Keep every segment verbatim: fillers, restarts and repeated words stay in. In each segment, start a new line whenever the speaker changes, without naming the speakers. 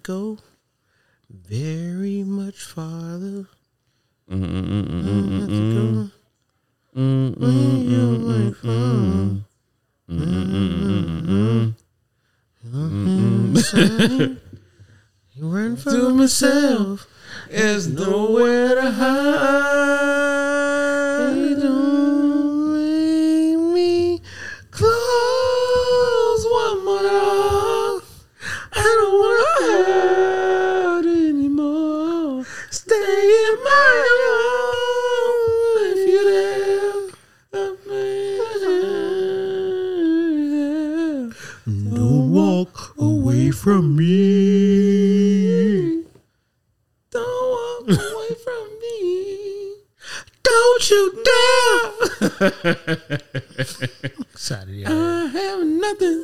go very much farther.
Mm, mm, mm, mm,
I have to go
mm,
way away
mm,
from.
mm, mm, mm,
Mm-hmm. Run for myself.
There's nowhere to hide.
Don't make me close one more door. I don't want to hurt anymore. Stay in my arms if you're there. Don't walk away from me. Don't walk away from me. Don't you dare. Saturday. I have nothing.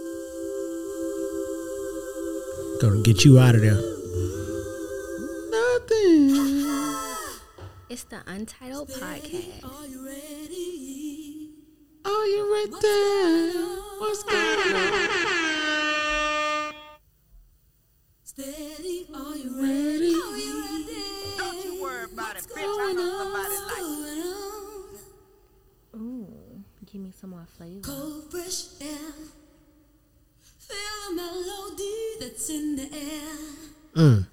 Gonna get you out of there. Nothing.
It's the Untitled Podcast.
Are you ready? Are you ready? What's going on? Steady, are you ready? Are you ready?
Don't you worry about it, bitch. I know somebody like you.
Ooh, give me some more flavor.
Cold, fresh air. Feel the melody that's in the air.
Mm.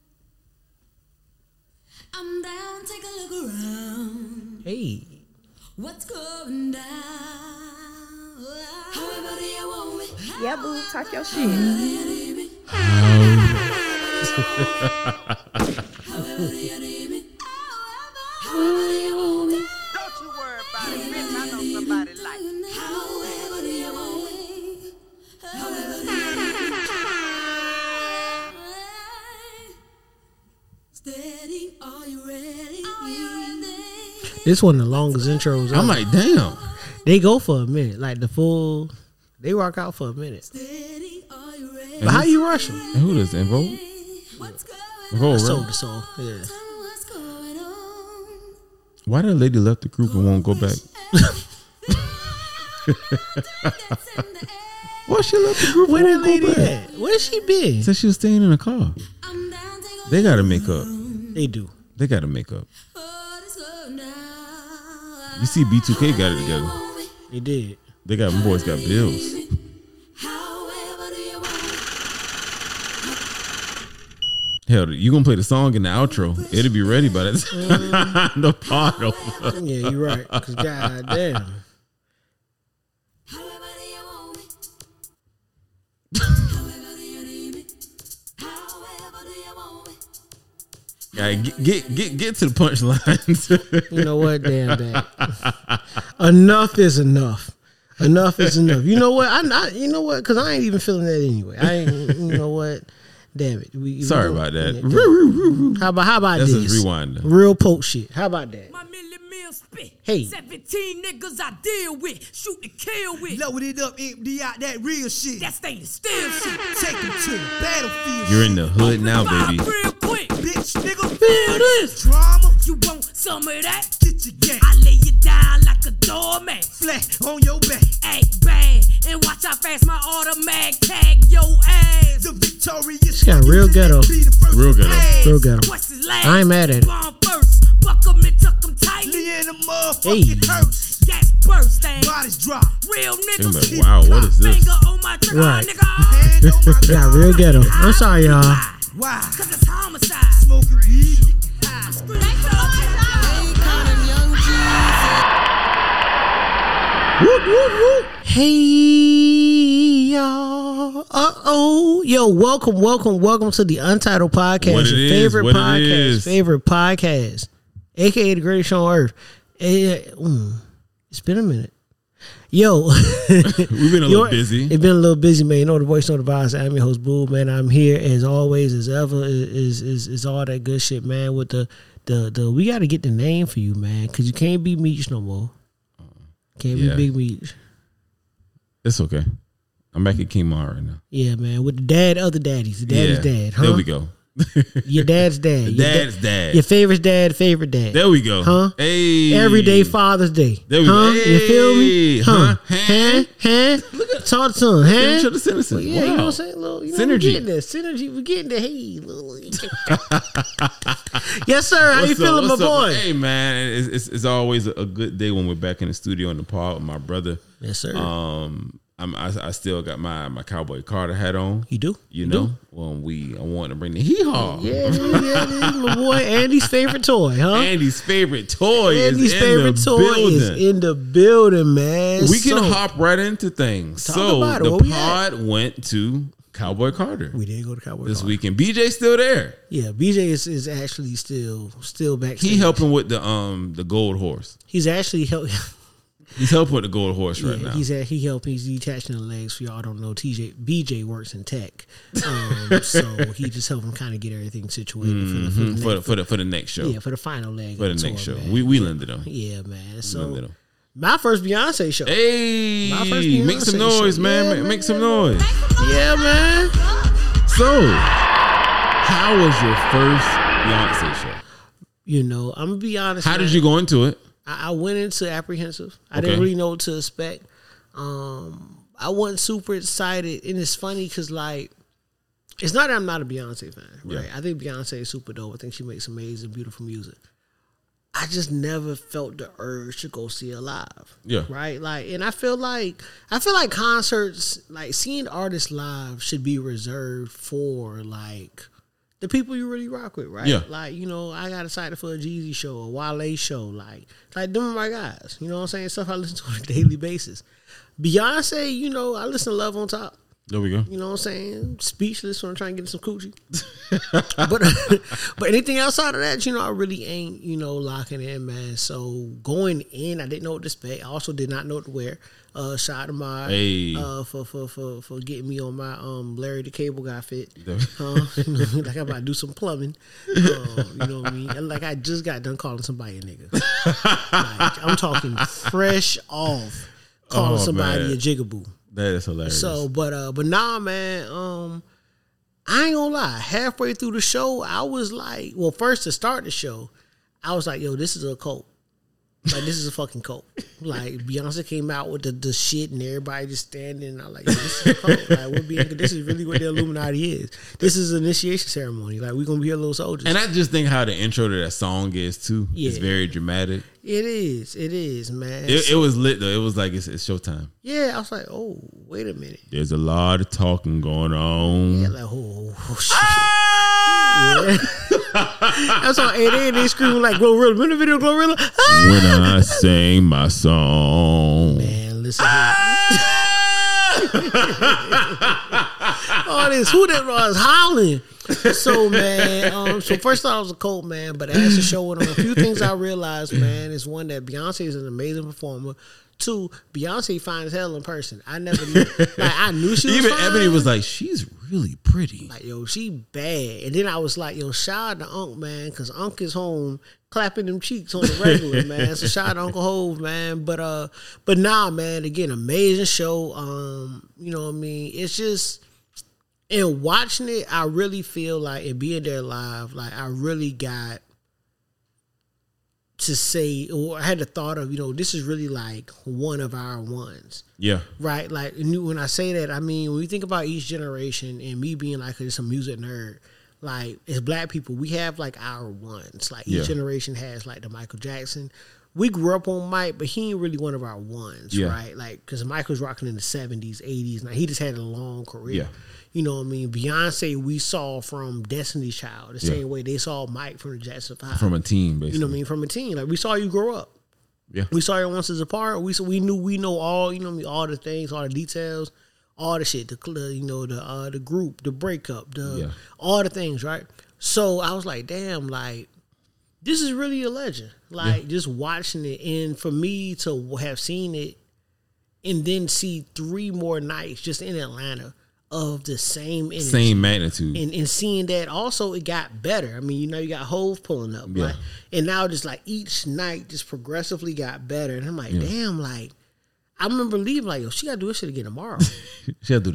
I'm down, take a look around.
Hey.
What's going down? However do you want me?
Yeah, boo, talk your shit.
However do you need me? However do you need me? However do you want me?
Don't you worry about it, bitch. I know somebody like you.
However do you want me? However do you need me? Steady, are you ready? Are you ready?
This one of the longest intros.
I'm
ever.
like, damn.
They go for a minute, like the full. They rock out for a minute.
Steady, are you ready?
But how you rush them?
And who this? Invo?
What's going
Invo,
I sold
really?
the soul. Yeah.
on? What's going on?
Why that lady left the group and won't go back? Why she left the group
Where
and
that
won't go
lady
back?
at? Where she been?
Said she was staying in the car.
I'm down, take a
They gotta make up.
They do.
They gotta make up.
What is going down?
You see B two K got it together.
They did.
They got, them boys got bills.
However do you want me?
Hell, you gonna play the song in the outro. It'll be ready by that time. The part over.
Yeah, you're right. Cause goddamn.
However do you want me? However do you need me? However do you want me?
Yeah, get, get get get to the punchlines.
You know what? Damn that. Enough is enough. Enough is enough. You know what? I, I you know what? Cause I ain't even feeling that anyway. I ain't. You know what? Damn it. We,
Sorry
we
about that.
Yeah, how about how about
That's
this?
just rewind.
Real poke shit. How about that?
My million meal spit.
Hey.
seventeen niggas I deal with. Shoot to kill with.
Load it up, empty out that real shit.
That stainless steel shit.
Take them to the battlefield.
You're in the hood now, baby.
Real quick.
Bitch, nigga.
Feel this.
Drama.
You want some of that?
Get your gang.
I lay you down like a doormat.
Flat on your back.
Act bad. And watch how fast my automatic tag your ass.
The victorious.
She got real ghetto.
Be the first
Real ghetto.
ass.
Real ghetto.
What's his last?
I ain't mad at it.
Bomb first. Buck 'em and tuck 'em tight.
Lee in the motherfucking
Hey.
hurts.
That's bursting.
Bodies drop.
Real
They
niggas.
like, wow, what is this?
Finger on my trigger,
Right.
nigga.
Hand on my
She got real ghetto. I'm sorry, y'all.
Why?
Cause it's homicide.
Smoking weed.
Whoop, whoop, whoop. Hey, y'all. Uh-oh. Yo, welcome, welcome, welcome to the Untitled Podcast.
What it
your
is,
favorite
what it
podcast.
is.
Favorite podcast. A K A the greatest show on earth. Eh, mm, it's been a minute. Yo.
We've been a little
Yo,
busy.
It's been a little busy, man. You know the voice, know the vibes. I'm your host, Boo, man. I'm here as always, as ever, is is is all that good shit, man. With the the the we got to get the name for you, man, because you can't be Meech no more. Can't
Yeah.
be Big Meech.
It's okay. I'm back at King Mar right now.
Yeah, man. With the dad, other daddies, the daddy's
Yeah,
dad. Huh?
there we go.
Your dad's dad. Your
Dad's
da-
dad.
Your favorite dad, favorite dad.
There we go.
Huh?
Hey.
Everyday Father's Day.
There we
huh?
go.
You feel me?
Hey.
Huh?
Huh?
Huh? Huh? Talk to him.
Finish
Huh?
of the sentences.
Yeah,
Wow.
you know what I'm saying? Little, you know,
Synergy.
We getting there. Synergy. We getting there. Hey, little. Yes, sir. How you
What's up?
feeling, my
What's up?
boy?
Hey, man. It's, it's, it's always a good day when we're back in the studio in the pod with my brother.
Yes, sir.
Um, I'm, I, I still got my, my Cowboy Carter hat on.
you do?
You know, when we I want to bring the hee haw.
Yeah, it is, yeah, it is, my boy. Andy's favorite toy, huh?
Andy's favorite toy
Andy's
is in
favorite
the
toy
building.
is in the building, man.
we can
So,
hop right into things.
Talk
So
about it.
the
Where we
pod went to Cowboy Carter
We did go to Cowboy
this
Carter.
weekend. B J's still there.
Yeah, B J is, is actually still still backstage.
He helping with the um the gold horse.
He's actually help.
He's helping with the gold horse
Yeah,
right now.
he's at, he helped. He's detaching the legs. For y'all don't know, T J B J works in tech, um, so he just helped him kind of get everything situated for the, for the,
Mhm,
next,
for, the, for the for the next show.
yeah for the final leg
For the
of the
next
tour,
show.
man.
We we lended him.
yeah, man. So
Lended him.
my first Beyonce show.
Hey,
My first
make some
Beyonce
noise,
show.
man.
Yeah,
make,
man.
make some noise.
Yeah, man.
So, how was your first Beyonce show?
You know, I'm gonna be honest.
How
man.
did you go into it?
I, I went into apprehensive. I
Okay.
didn't really know what to expect. Um, I wasn't super excited, and it's funny because like, it's not that I'm not a Beyonce fan, right?
Yeah.
I think Beyonce is super dope. I think she makes amazing, beautiful music. I just never felt the urge to go see her live.
Yeah.
Right? Like, and I feel like I feel like concerts, like seeing artists live should be reserved for like the people you really rock with, right?
Yeah.
Like, you know, I got excited for a Jeezy show, a Wale show, like like them are my guys. You know what I'm saying? Stuff I listen to on a daily basis. Beyonce, you know, I listen to Love on Top.
There we go.
You know what I'm saying? Speechless when I'm trying to get some coochie. but but anything outside of that, you know, I really ain't, you know, locking in, man. So going in, I didn't know what to expect. I also did not know what to wear. Uh shout out to my
Hey.
uh for, for for for getting me on my um Larry the Cable Guy fit.
There-
Uh, like I'm about to do some plumbing. Uh, you know what I mean? And like I just got done calling somebody a nigga. Like, I'm talking fresh off calling
Oh,
somebody
man.
a jigaboo.
That is hilarious.
So, but uh, but nah, man. Um, I ain't gonna lie. Halfway through the show, I was like, well, first to start the show, I was like, yo, this is a cult. Like this is a fucking cult. Like Beyonce came out with the, the shit and everybody just standing. And I'm like, yo, this is a cult. Like we're being, this is really what the Illuminati is. This is an initiation ceremony. Like we're gonna be a little soldiers.
and I just think how the intro to that song is too. It's
Yeah.
very dramatic.
it is. It is, man.
It,
So,
it was lit though. It was like it's, it's showtime.
yeah, I was like, oh, wait a minute.
There's a lot of talking going on.
Yeah, like oh, oh shit. Yeah. That's all. And then they screaming like Glorilla. Remember the video, Glorilla? Ah!
When I sang my song.
Man, listen here. All this, who that was howling? So, man, um, so first I was a cult, man, but as the show went on, a few things I realized, man, is one, that Beyonce is an amazing performer. Two, Beyonce fine as hell in person. I never knew. Like, I knew she was
Even
fine.
Ebony was like, she's really pretty.
Like, yo, she bad. And then I was like, yo, shout out to Unc, man, because Unc is home clapping them cheeks on the regular, man. So shout out to Uncle Hove, man. But uh, but nah, man, again, amazing show. Um, you know what I mean? It's just, and watching it, I really feel like, and being there live, like I really got to say, or I had the thought of, you know, this is really like one of our ones.
Yeah.
Right, like and when I say that, I mean when we think about each generation and me being like just a music nerd, like as black people, we have like our ones. Like each
Yeah.
generation has like the Michael Jackson. We grew up on Mike, but he ain't really one of our ones,
Yeah.
right? Like because Michael's rocking in the seventies, eighties. Now he just had a long career.
Yeah.
You know what I mean? Beyonce, we saw from Destiny's Child the
Yeah.
same way they saw Mike from the Jackson Five.
From a team, basically.
you know what I mean? From a teen, like we saw you grow up.
Yeah.
We saw your once as a part. We so we knew we know all you know what I mean, all the things, all the details, all the shit, the cl- you know the uh, the group, the breakup, the
Yeah.
all the things, right? So I was like, damn, like this is really a legend. Like just watching it, and for me to have seen it, and then see three more nights just in Atlanta of the same energy.
Same magnitude.
And, and seeing that also it got better. I mean, you know, you got Hove pulling up,
Yeah.
right? And now just like each night just progressively got better. And I'm like,
Yeah.
damn, like I remember leaving like, yo, she gotta do this shit again tomorrow.
she had to do it again.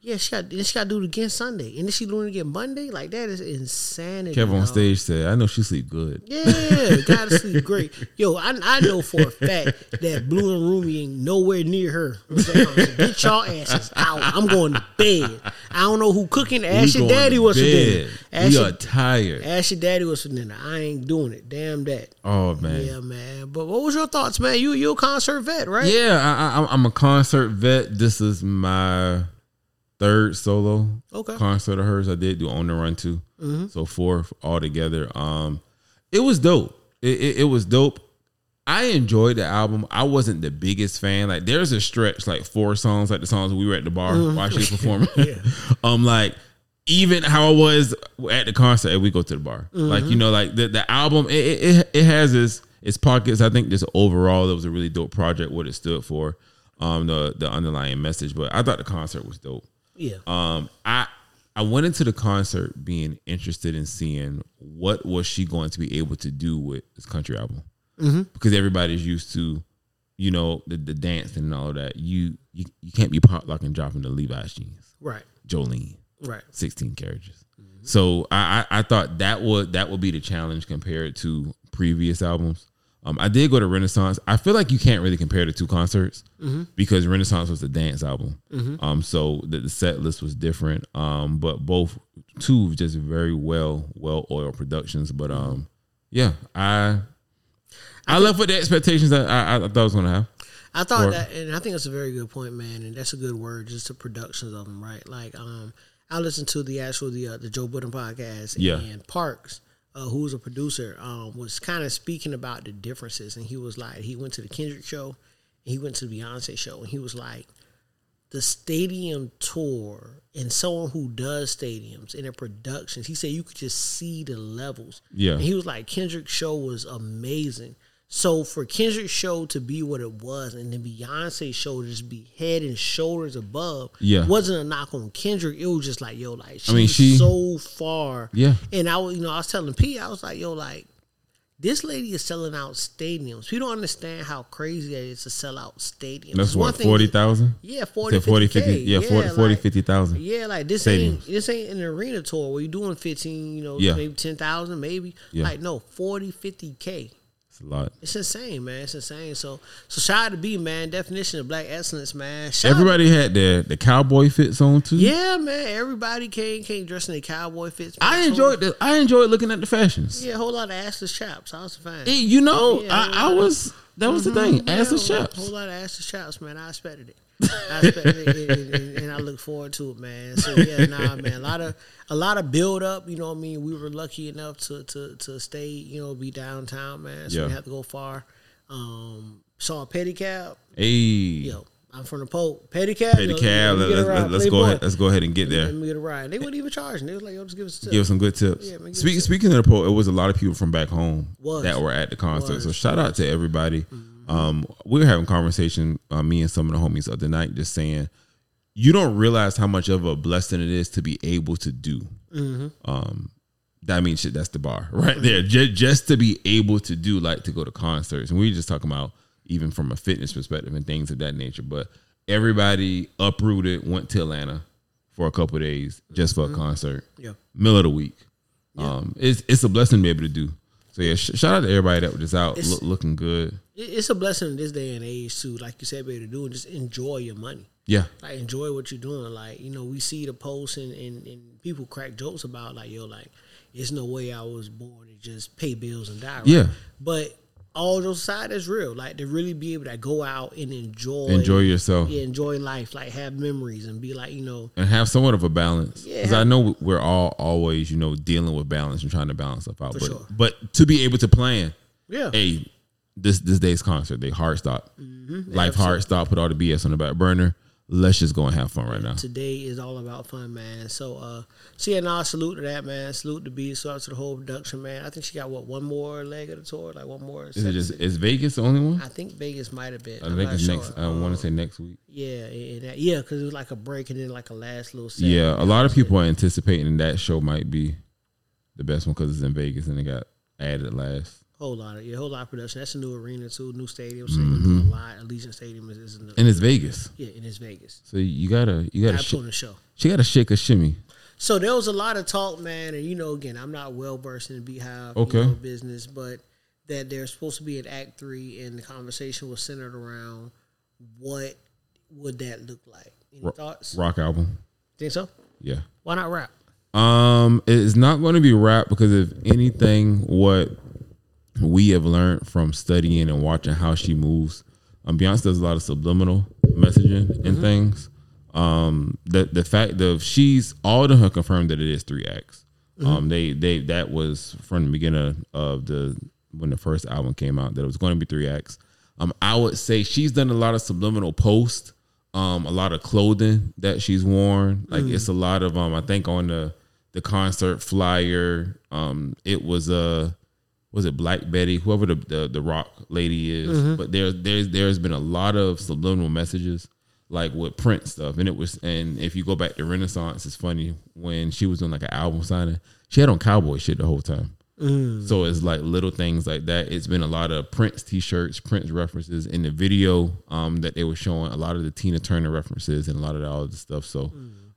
Yeah, she got then she got to do it again Sunday, and then she doing it again Monday. Like that is insanity.
Kevin on
dog.
stage said, "I know she sleep good."
Yeah, gotta sleep great. Yo, I, I know for a fact that Blue and Roomy ain't nowhere near her. So get y'all asses out. I'm going to bed. I don't know who cooking. Ask
We
your
going
daddy
to
what's for
bed.
dinner. Ask
We
your,
are tired.
ask your daddy what's for dinner. I ain't doing it. Damn that.
Oh man.
Yeah, man. But what was your thoughts, man? You you a concert vet, right?
Yeah, I, I, I'm a concert vet. This is my third solo
Okay.
concert of hers. I did do On the Run too,
Mm-hmm.
so four altogether. Um, it was dope. It, it, it was dope. I enjoyed the album. I wasn't the biggest fan. Like, there's a stretch, like four songs, like the songs we were at the bar
Mm-hmm.
while she was performing. um, like even how I was at the concert, and we go to the bar.
Mm-hmm.
Like, you know, like the the album, it it, it has its its pockets. I think just overall, it was a really dope project. What it stood for, um, the the underlying message. But I thought the concert was dope.
Yeah.
Um, I I went into the concert being interested in seeing what was she going to be able to do with this country album,
Mm-hmm.
because everybody's used to, you know, the, the dancing and all of that. You you you can't be pop locking dropping the Levi's jeans,
Right.
Jolene,
Right.
sixteen carriages. So I, I I thought that would that would be the challenge compared to previous albums. Um, I did go to Renaissance. I feel like you can't really compare the two concerts because Renaissance was a dance album. Um, so the, the set list was different. Um, but both two just very well well oiled productions. But um, yeah, I I, left with the expectations that I, I thought I was gonna have.
I thought
Or-
that, and I think that's a very good point, man. And that's a good word, just the productions of them, right? Like, um, I listened to the actual the uh, the Joe Budden podcast,
Yeah.
and Parks, uh, who was a producer, um, was kind of speaking about the differences, and he was like, he went to the Kendrick show, and he went to the Beyonce show, and he was like, the stadium tour and someone who does stadiums and their productions, he said you could just see the levels.
Yeah.
And he was like, Kendrick's show was amazing. So for Kendrick's show to be what it was, and then Beyonce's show to just be head and shoulders above,
Yeah.
wasn't a knock on Kendrick. It was just like, yo, like she's
I mean, she-
so far.
Yeah.
And I was, you know, I was telling P, I was like, yo, like this lady is selling out stadiums. We don't understand how crazy that is to sell out stadiums.
That's
One
what
thing-
forty thousand.
Yeah, forty,
forty,
fifty,
fifty, yeah, forty,
like,
forty, fifty thousand.
Yeah, like this
Stadiums.
ain't this ain't an arena tour where you're doing fifteen, you know,
Yeah.
maybe ten thousand, maybe.
Yeah.
Like no, forty, fifty K.
It's a lot.
It's insane, man. It's insane. So, so shout out to B, man. Definition of black excellence, man. Shout
Everybody had their the cowboy fits on too.
yeah, man. Everybody came came dressed in their cowboy fits. man.
I
So-
enjoyed the, I enjoyed looking at the fashions.
Yeah, a whole lot of assless chaps. I was fine.
Eh, you know,
Yeah,
I, I was that was the thing.
Yeah,
Assless
a whole-
chaps.
whole lot of assless chaps, man. I expected it. I expected it, and, and- and I look forward to it, man. So yeah, nah, man. A lot of a lot of build up. You know what I mean? We were lucky enough to to to stay, you know, be downtown, man. So
Yeah.
we didn't have to go far. Um, saw a pedicab.
Hey,
Yo, I'm from the Pope. Pedicab.
Petty
yo,
Cab.
let me get a
Let's,
ride.
let's go
Playboy.
ahead. Let's go ahead and get
Let
there.
me get a ride. They wouldn't even charge. They was like, yo, just give us a tip.
Give us some good tips.
Yeah, man, give
Speak,
us a-
speaking of the poll, it was a lot of people from back home
Was.
that were at the concert.
Was.
So shout out to everybody. Um, we were having a conversation, uh, me and some of the homies the other night, just saying you don't realize how much of a blessing it is to be able to do. Um, that means shit. That's the bar right there. Just, just to be able to do, like to go to concerts, and we were just talking about even from a fitness perspective and things of that nature. But everybody uprooted, went to Atlanta for a couple of days just for a concert.
Yeah.
Middle of the week. Um, it's it's a blessing to be able to do. So yeah, sh- shout out to everybody that was just out
It's-
loo- looking good.
It- It's a blessing in this day and age too. Like you said, be able to do and just enjoy your money.
Yeah,
Like enjoy what you're doing. Like, you know, we see the posts and, and, and people crack jokes about like, yo, like, there's no way I was born to just pay bills and die. Right?
Yeah.
But all those side is real. Like to really be able to go out and enjoy
enjoy yourself
Yeah, enjoy life, like have memories and be like, you know,
and have somewhat of a balance.
Yeah.
Because I know we're all always you know dealing with balance and trying to balance stuff out.
For
but
sure.
but to be able to plan,
yeah.
hey, this this day's concert, they hard stop,
Mm-hmm.
life hard stop, put all the B S on the back burner. Let's just go and have fun right now.
Today is all about fun, man. So, uh, so yeah, nah, salute to that, man. Salute to B. Salute to the whole production, man. I think she got what one more leg of the tour, like one more.
Is it just is Vegas the only one?
I think Vegas might have been.
I
I'm
think
not
it's
sure.
next. I want to say next week.
Yeah, and that, yeah, because it was like a break and then like a last little set.
Yeah, a lot of people are anticipating that show might be the best one because it's in Vegas and it got added last.
Whole lot of yeah, whole lot of production. That's a new arena too, new stadium. So mm-hmm. a lot. Allegiant Stadium is, is in the,
and it's Vegas.
Yeah, and it's Vegas.
So you gotta you gotta
Gotta
sh-
put on the show.
She gotta shake a shimmy.
So there was a lot of talk, man, and you know, again, I'm not well versed in the Beehive
okay.
you know, business, but that there's supposed to be an Act Three, and the conversation was centered around what would that look like. Any
Ro-
thoughts?
Rock album.
Think so?
Yeah.
Why not rap?
Um, it's not going to be rap because if anything, what we have learned from studying and watching how she moves, um, Beyonce does a lot of subliminal messaging and mm-hmm. things. Um, the the fact of she's all of them have confirmed that it is three acts. Mm-hmm. Um, they they that was from the beginning of the when the first album came out that it was going to be three acts. Um, I would say she's done a lot of subliminal posts. Um, a lot of clothing that she's worn. Like mm. it's a lot of um. I think on the the concert flyer, um, it was uh, was it Black Betty, whoever the the, the rock lady is. Mm-hmm. But there there's there's been a lot of subliminal messages. Like with Prince stuff, and it was, and if you go back to Renaissance, it's funny when she was doing like an album signing, she had on cowboy shit the whole time. Mm. So it's like little things like that. It's been a lot of Prince t-shirts, Prince references in the video um, that they were showing. A lot of the Tina Turner references and a lot of the, all of the stuff. So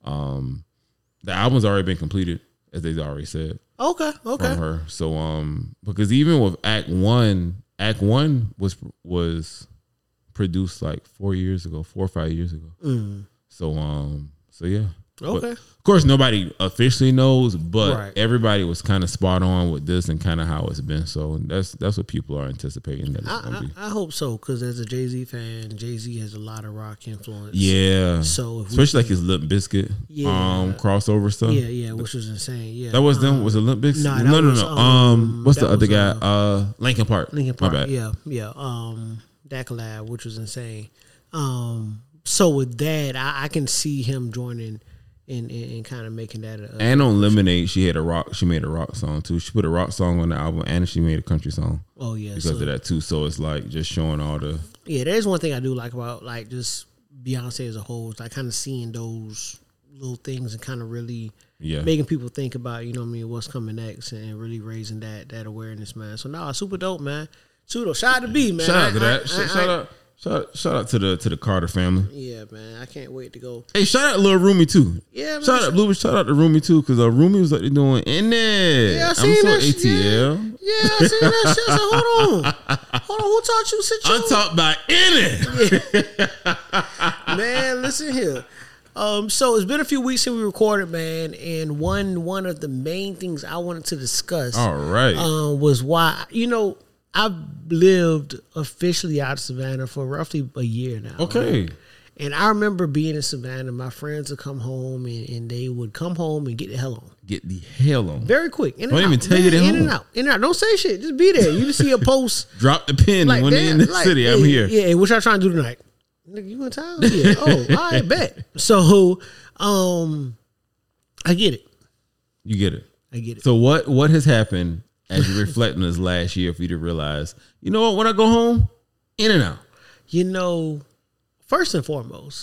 um, the album's already been completed, as they already said.
Okay, okay.
From her, so um, because even with Act One, Act One was was. produced like four years ago, four or five years ago. Mm. So, um, so yeah.
Okay.
But of course, nobody officially knows, but
right.
everybody was kind of spot on with this and kind of how it's been. So that's that's what people are anticipating that it's
I,
gonna be.
I, I hope so, because as a Jay-Z fan, Jay-Z has a lot of rock influence.
Yeah.
So, if
especially like his Limp Bizkit
yeah.
um crossover stuff.
Yeah, yeah, which was insane. Yeah,
that was
um,
them. Was it Limp Bizkit?
Nah,
no, no,
was,
no.
Um,
um, what's the other
was,
guy?
Uh,
Uh, Linkin Park.
Linkin Park.
My bad.
Yeah, yeah. Um, that collab, which was insane. Um, so with that, I, I can see him joining and, and, and kind of making that. A,
and on Lemonade, she had a rock. She made a rock song too. She put a rock song on the album, and she made a country song.
Oh yeah,
because
so,
of that too. So it's like just showing all the.
Yeah, there's one thing I do like about like just Beyonce as a whole. Is like kind of seeing those little things and kind of really
yeah
making people think about, you know what I mean, what's coming next, and really raising that that awareness, man. So nah, super dope, man. Super dope. Shout out to B, man.
Shout out to
I,
that.
I,
shout,
I,
shout
I,
out. Shout, shout out to the to the Carter family.
Yeah, man. I can't wait to go.
Hey, shout out Lil Rumi too.
Yeah, man.
Shout out Blue. Shout out to Rumi too, because uh, Rumi was like they doing in there.
Yeah, I
I'm
seen
so
that
A T L.
Yeah, yeah, I seen that shit. I said, hold on, hold on. Who taught you sit your
I'm talking about in it.
Man, listen here. Um, so it's been a few weeks since we recorded, man, and one one of the main things I wanted to discuss,
all right,
um, was why, you know, I've lived officially out of Savannah for roughly a year now.
Okay.
Right? And I remember being in Savannah, my friends would come home and, and they would come home and get the hell on.
Get the hell on.
Very quick. In and
Don't
out.
even tell
Man,
you they're
in
home.
and out. In and out. Don't say shit. Just be there. You just see a post.
Drop the pin
like,
when they're in the
like,
city.
hey,
I'm here.
Yeah, what y'all trying to do tonight? Nigga, you in town? Yeah. Oh, all right, bet. So, um, I get it.
You get it.
I get it.
So what what has happened as you reflect on this last year for you to realize, you know what, when I go home, in and out?
You know, first and foremost,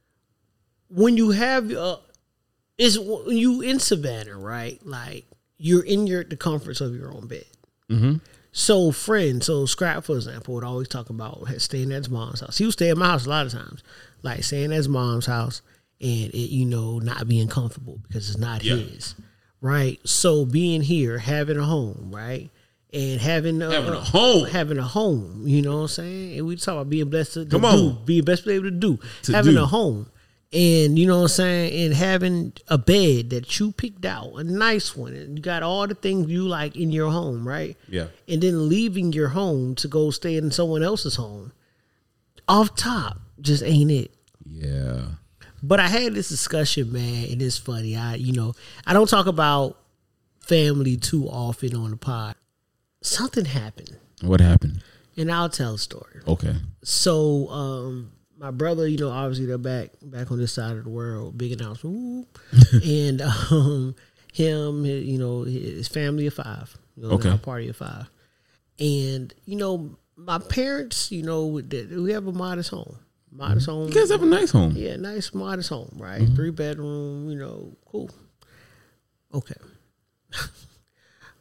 when you have uh is when you in Savannah, right? Like you're in your the comforts of your own bed.
Mm-hmm.
So friends, so Scrap, for example, would always talk about staying at his mom's house. He would stay at my house a lot of times, like staying at his mom's house and it, you know, not being comfortable because it's not yeah. his, right? So being here, having a home, right? And having a,
having a home,
having a home, you know what I'm saying? And we talk about being blessed to, to
Come
do,
on.
being best able to do,
to
having
do.
a home. And you know what I'm saying? And having a bed that you picked out, a nice one. And you got all the things you like in your home, right?
Yeah.
And then leaving your home to go stay in someone else's home. Off top, just ain't it.
Yeah.
But I had this discussion, man, and it's funny. I, you know, I don't talk about family too often on the pod. Something happened.
What happened?
And I'll tell a story.
Okay.
So, um, my brother, you know, obviously they're back back on this side of the world, big announcement. Ooh. And um, him, you know, his family of five. You know,
okay.
Our party of five. And, you know, my parents, you know, we have a modest home. Modest
mm-hmm.
home.
You guys have a nice home.
Yeah, nice, modest home, right? Mm-hmm. Three bedroom, you know, cool. Okay.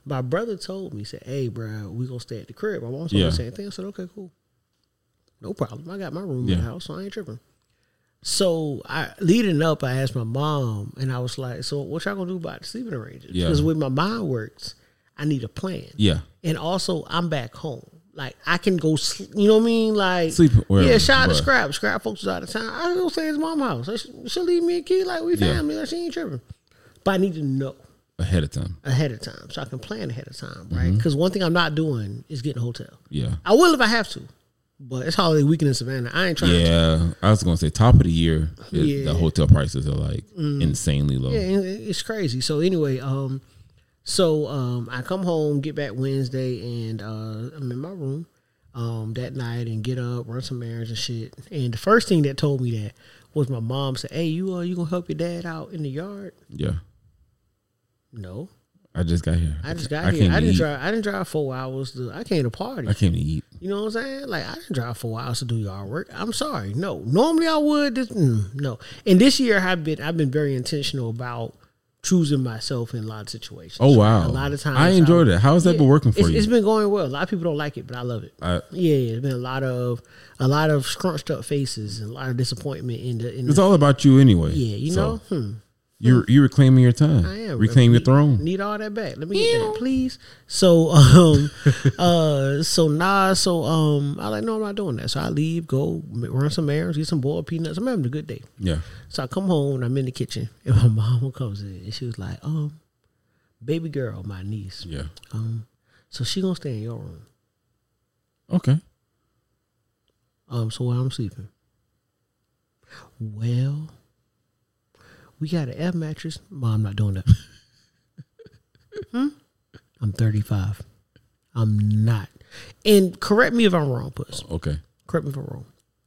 My brother told me, said, "Hey, bro, we gonna stay at the crib." My mom told
Yeah.
me the same thing. I said, "Okay, cool, no problem. I got my room
Yeah.
in the house, so I ain't tripping." So I leading up, I asked my mom, and I was like, "So what y'all gonna do about the sleeping arrangements?"
Yeah.
Because the way my mind works, I need a plan.
Yeah.
And also, I'm back home. Like I can go, sl- you know what I mean? Like
Sleep wherever,
Yeah, shout out to
but-
Scrap. Scrap folks was out of town. I go stay at his mom's house. So she- She'll leave me a key like we
Yeah.
family. Like she ain't tripping. But I need to know
Ahead of time.
ahead of time so I can plan ahead of time, right?
Mm-hmm.
Because one thing I'm not doing is getting a hotel.
Yeah.
I will if I have to, but it's holiday weekend in Savannah. I ain't trying. to.
Yeah. I was gonna say top of the year, it-
Yeah.
the hotel prices are like insanely low.
Yeah, it- it's crazy. So anyway, um, so um, I come home, get back Wednesday, and uh, I'm in my room um that night and get up, run some errands and shit. And the first thing that told me that was my mom said, "Hey, you uh, you gonna help your dad out in the yard?"
Yeah.
No,
I just got here.
I just got
I
here.
came
I
to
didn't
eat.
drive. I didn't drive four hours. To, I came to party.
I came to eat.
You know what I'm saying? Like I didn't drive four hours to do yard work. I'm sorry. No, normally I would. This, mm, no, and this year I've been I've been very intentional about choosing myself in a lot of situations.
Oh wow.
A lot of times
I enjoyed it. How's that
Yeah,
been working for
it's,
you?
It's been going well. A lot of people don't like it, but I love it.
I,
Yeah, yeah, it's been a lot of a lot of scrunched up faces and a lot of disappointment in the. In
it's
the
all about you anyway.
yeah, you
So,
know. Hmm.
You're you're reclaiming your time.
I am
Reclaim your
need,
throne.
Need all that back. Let me get that, please. So, um, uh, so nah, so um, I like no, I'm not doing that. So I leave, go run some errands, get some boiled peanuts. I'm having a good day.
Yeah.
So I come home and I'm in the kitchen, and my mom comes in, and she was like, um, baby girl, my niece,
Yeah.
um, so she gonna stay in your room.
Okay.
Um, so while I'm sleeping, well, we got an air mattress. Mom, I'm not doing that. hmm? I'm thirty-five. I'm not. And correct me if I'm wrong, Puss.
Okay.
Correct me if I'm wrong.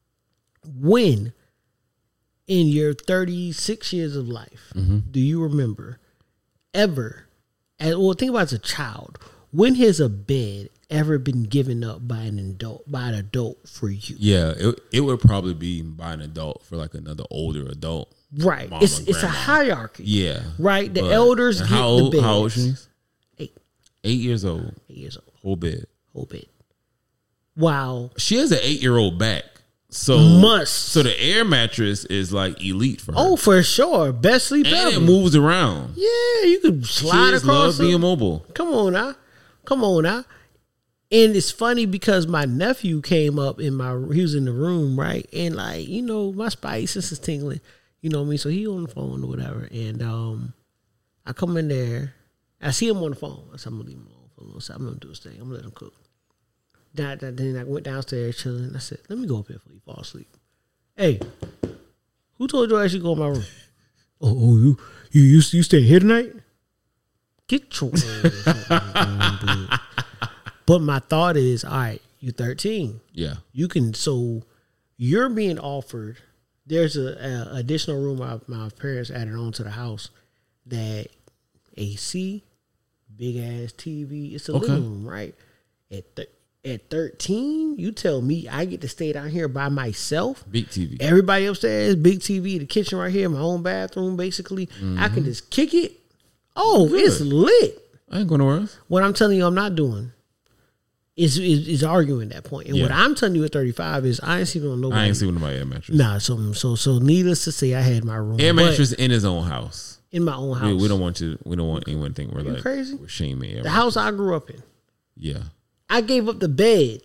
When in your thirty-six years of life do you remember ever, and well, think about it as a child, when has a bed ever been given up by an adult by an adult for you?
Yeah, it it would probably be by an adult for like another older adult.
Right.
Mama,
it's it's a
grandma.
hierarchy.
Yeah.
Right. The
But-
elders
and
get
how old,
the beds.
How old she is?
Eight,
Eight years old.
eight years old.
Whole bed.
Whole bed. Wow.
She has an eight year old back. So
Must.
So the air mattress is like elite for her.
Oh, for sure. Best sleep
and
ever.
it moves around.
Yeah, you could slide
Kids
across.
love being
it.
mobile.
Come on now. Come on now. And it's funny because my nephew came up in my, he was in the room, right? And like, you know, my spidey sense is tingling. You know what I mean? So he on the phone or whatever. And um, I come in there. I see him on the phone. I said, I'm going to leave him alone for a little second. I'm going to do his thing. I'm going to let him cook. Then I, then I went downstairs chilling. I said, let me go up here before you fall asleep. Hey, who told you I should go in my room? oh, oh, you, you, you, you staying here tonight? Get your ass up, dude. But my thought is, all right, you're thirteen.
Yeah.
You can, so you're being offered, there's a, a additional room my, my parents added on to the house that A C, big ass T V, it's a
Okay.
living room, right? At th- at thirteen, you tell me I get to stay down here by myself.
Big T V.
Everybody upstairs, big T V, the kitchen right here, my own bathroom, basically. I can just kick it. Oh,
Good.
it's lit.
I ain't going nowhere else.
What I'm telling you I'm not doing is is, is arguing that point. And what
Yeah.
I'm telling you at thirty-five is I ain't sleeping on nobody.
I ain't sleeping in my air mattress.
Nah, so so so needless to say I had my room.
Air
but
mattress in his own house.
in my own house.
We, we don't want you. We don't want anyone to think we're
you
like
crazy?
We're shaming air
The
mattress.
house I grew up in.
Yeah,
I gave up the bed.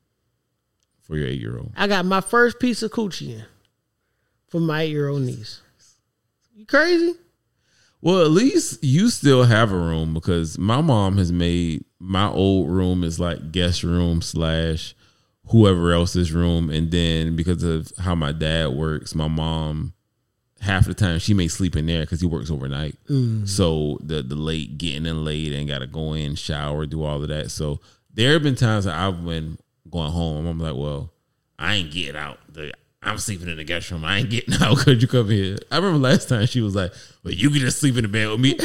for your eight year old.
I got my first piece of coochie in for my eight year old niece. You crazy?
Well, at least you still have a room because my mom has made my old room is like guest room slash whoever else's room, and then because of how my dad works, my mom half the time she may sleep in there because he works overnight.
Mm.
So the the late getting in late and got to go in, shower, do all of that. So there have been times that I've been going home. I'm like, well, I ain't getting out. The, I'm sleeping in the guest room. I ain't getting out. Could you come here? I remember last time she was like, well, you can just sleep in the bed with me.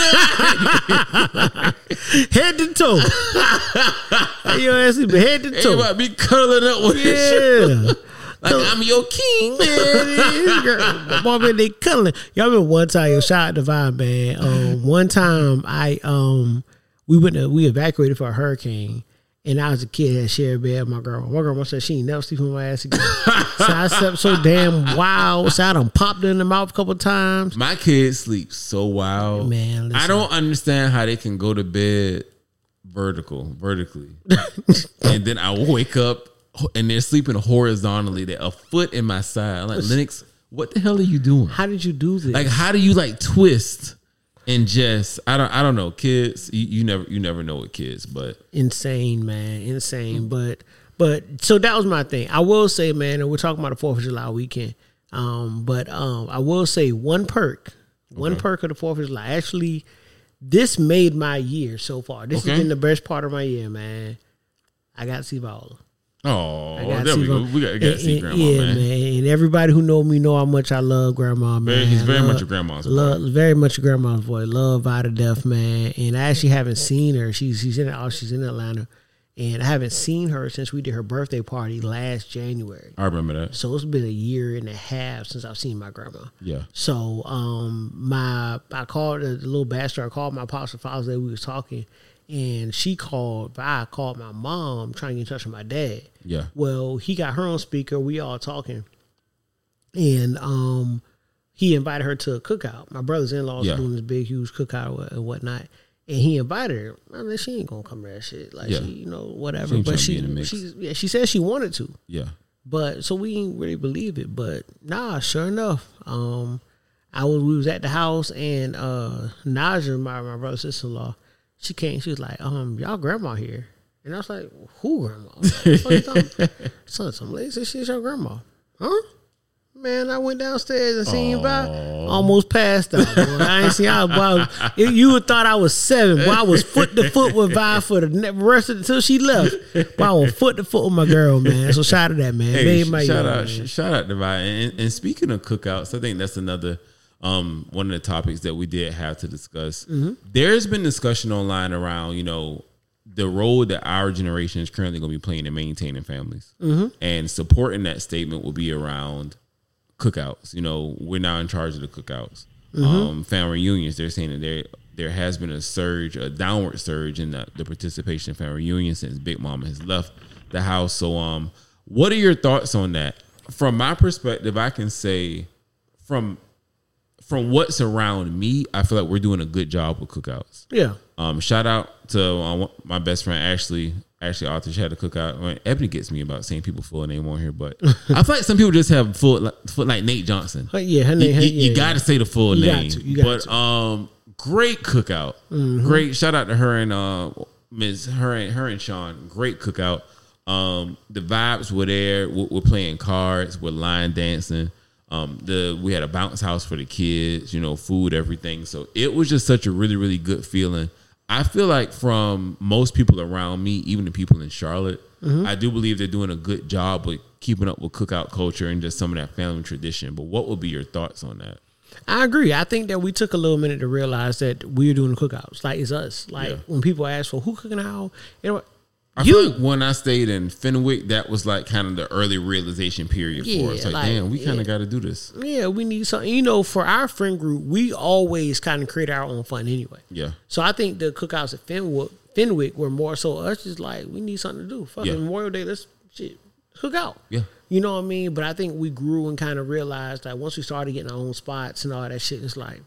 Head to toe. Hey, your ass sleeping head to toe.
Everybody be cuddling up with this shit.
Yeah.
Like, I'm your king.
Man, boy, man, they cuddling. Y'all remember one time, yo, shout out to Vibe, man. Um, one time I um we went to, we evacuated for a hurricane. And I was a kid, had shared a bed with my grandma. My grandma said she ain't never sleep on my ass again. So I slept so damn wild. So I done popped her in the mouth a couple times.
My kids sleep so wild.
Man, listen.
I don't understand how they can go to bed vertical, vertically. And then I wake up and they're sleeping horizontally. They're a foot in my side. I'm like, Lennox, what the hell are you doing?
How did you do this?
Like, how do you like twist and just I don't I don't know. Kids, you, you never you never know with kids, but
Insane, man. Insane. But but so that was my thing. I will say, man, and we're talking about the Fourth of July weekend. Um, but um I will say one perk. One
Okay.
perk of the Fourth of July. Actually, this made my year so far. This
Okay.
has been the best part of my year, man. I got to see Viola.
oh,
I got
there we
see
go.
Viola.
We got, got to
And-
see
and-
grandma,
yeah,
man.
And everybody who know me know how much I love grandma, man.
Very- he's very
Love-
much your grandma's boy.
Love, very much your grandma's boy. Love her to death, man. And I actually haven't seen her. She's she's in oh, she's in Atlanta, and I haven't seen her since we did her birthday party last January.
I remember that.
So it's been a year and a half since I've seen my grandma.
Yeah.
So um my I called the, the little bastard. I called my apostle Father's Day. We was talking, and she called. I called my mom trying to get in touch with my dad.
Yeah.
Well, he got her on speaker. We all talking, and um, he invited her to a cookout. My brother's in laws
Yeah.
doing this big, huge cookout and whatnot. And he invited her. I mean, she ain't gonna come to that shit. Like
Yeah.
she, you know, whatever.
She ain't
but
tryna be
she,
in the mix.
she, yeah, she said she wanted to.
Yeah.
But so we didn't really believe it. But nah, sure enough, um, I was we was at the house, and uh, Naja, my my brother's sister in law, she came. She was like, um, y'all grandma here, and I was like, who grandma? I was like, what you talking about? So some lady said she's your grandma, huh? Man, I went downstairs and seen you by, almost passed out. Boy. I ain't seen I was, boy, you would thought I was seven. Boy, I was foot to foot with Vi for the ne- rest of until she left. But I was foot to foot with my girl, man. So shout out to that, man.
Hey,
Made
sh-
my
shout
year,
out,
man.
sh- shout out to Vi. And, and speaking of cookouts, I think that's another um, one of the topics that we did have to discuss.
Mm-hmm.
There's been discussion online around, you know, the role that our generation is currently going to be playing in maintaining families,
Mm-hmm.
and supporting that statement will be around cookouts. You know, we're now in charge of the cookouts.
Mm-hmm.
Um, family reunions. They're saying that there there has been a surge, a downward surge in the, the participation in family reunions since Big Mama has left the house. So, um, what are your thoughts on that? From my perspective, I can say from from what's around me, I feel like we're doing a good job with cookouts.
Yeah.
Um, shout out to uh, my best friend Ashley. Ashley Arthur, she had a cookout. I mean, Ebony gets me about saying people full name on here, but I feel like some people just have full, full like Nate Johnson.
Her- yeah, her
You,
name. her-
you,
yeah,
got to say the full
You got
name.
to, you got
but
to.
um, great cookout. Great shout out to her and uh, Miss her and her and Sean. Great cookout. Um, the vibes were there. We're, we're playing cards. We're line dancing. Um, the we had a bounce house for the kids. You know, food, everything. So it was just such a really, really good feeling. I feel like from most people around me, even the people in Charlotte,
Mm-hmm.
I do believe they're doing a good job with keeping up with cookout culture and just some of that family tradition. But what would be your thoughts on that?
I agree. I think that we took a little minute to realize that we're doing the cookouts. Like it's us. Like
Yeah.
when people ask for who cooking how, you know,
I
you.
feel like when I stayed in Fenwick, that was like kind of the early realization period
Yeah,
for us. Like,
like,
damn, we kind
yeah.
of got to do this.
Yeah, we need something. You know, for our friend group, we always kind of create our own fun anyway.
Yeah.
So I think the cookouts at Fenwick, Fenwick were more so us just like, we need something to do. Fucking
Yeah.
Memorial Day, let's shit, cook out.
Yeah.
You know what I mean? But I think we grew and kind of realized that once we started getting our own spots and all that shit, it's like,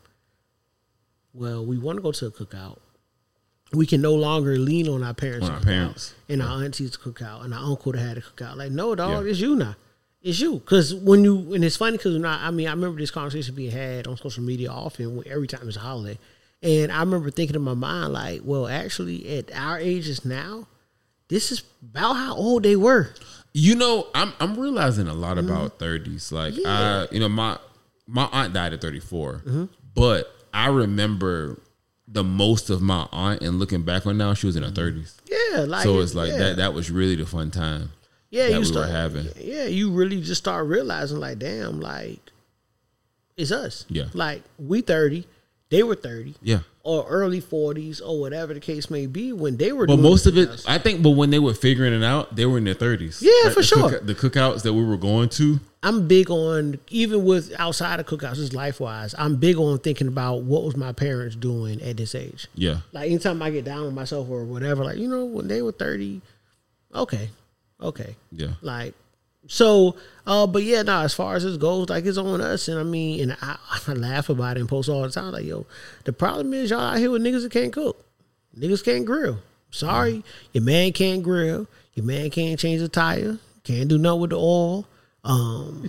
well, we want to go to a cookout. We can no longer lean on our parents
On
to
our
cook
parents.
out, and our aunties to cook out, and our uncle to have to cook out. Like, no, dog,
Yeah.
it's you now. It's you. Because when you, and it's funny because I, I mean, I remember this conversation being had on social media often when- every time it's a holiday. And I remember thinking in my mind, like, well, actually, at our ages now, this is about how old they were.
You know, I'm I'm realizing a lot about thirties. Like, I, you know, my my aunt died at thirty-four, but I remember the most of my aunt, and looking back on now, she was in her thirties.
Yeah, like
So it's like
yeah.
that. That was really the fun time.
Yeah,
that
you
we
start
were having.
Yeah, you really just start realizing, like, damn, like, it's us.
Yeah.
like we thirty. they were thirty.
Yeah.
Or early forties or whatever the case may be when they were
But
doing
most of it,
cookouts.
I think, but when they were figuring it out, they were in their thirties.
Yeah, for
the
sure.
cook- the cookouts that we were going to.
I'm big on, even with outside of cookouts, just life wise, I'm big on thinking about what was my parents doing at this age.
Yeah.
Like anytime I get down on myself or whatever, like, you know, when they were thirty, okay, okay.
Yeah.
Like, so, uh, but yeah, no, as far as this goes, like, it's on us. And I mean, and I, I laugh about it and post all the time. Like, yo, the problem is y'all out here with niggas that can't cook. Niggas can't grill. Sorry, your man can't grill. Your man can't change the tire. Can't do nothing with the oil. Um,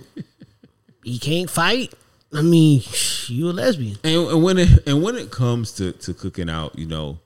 he can't fight. I mean, you a lesbian.
And, and when it and when it comes to, to cooking out, you know,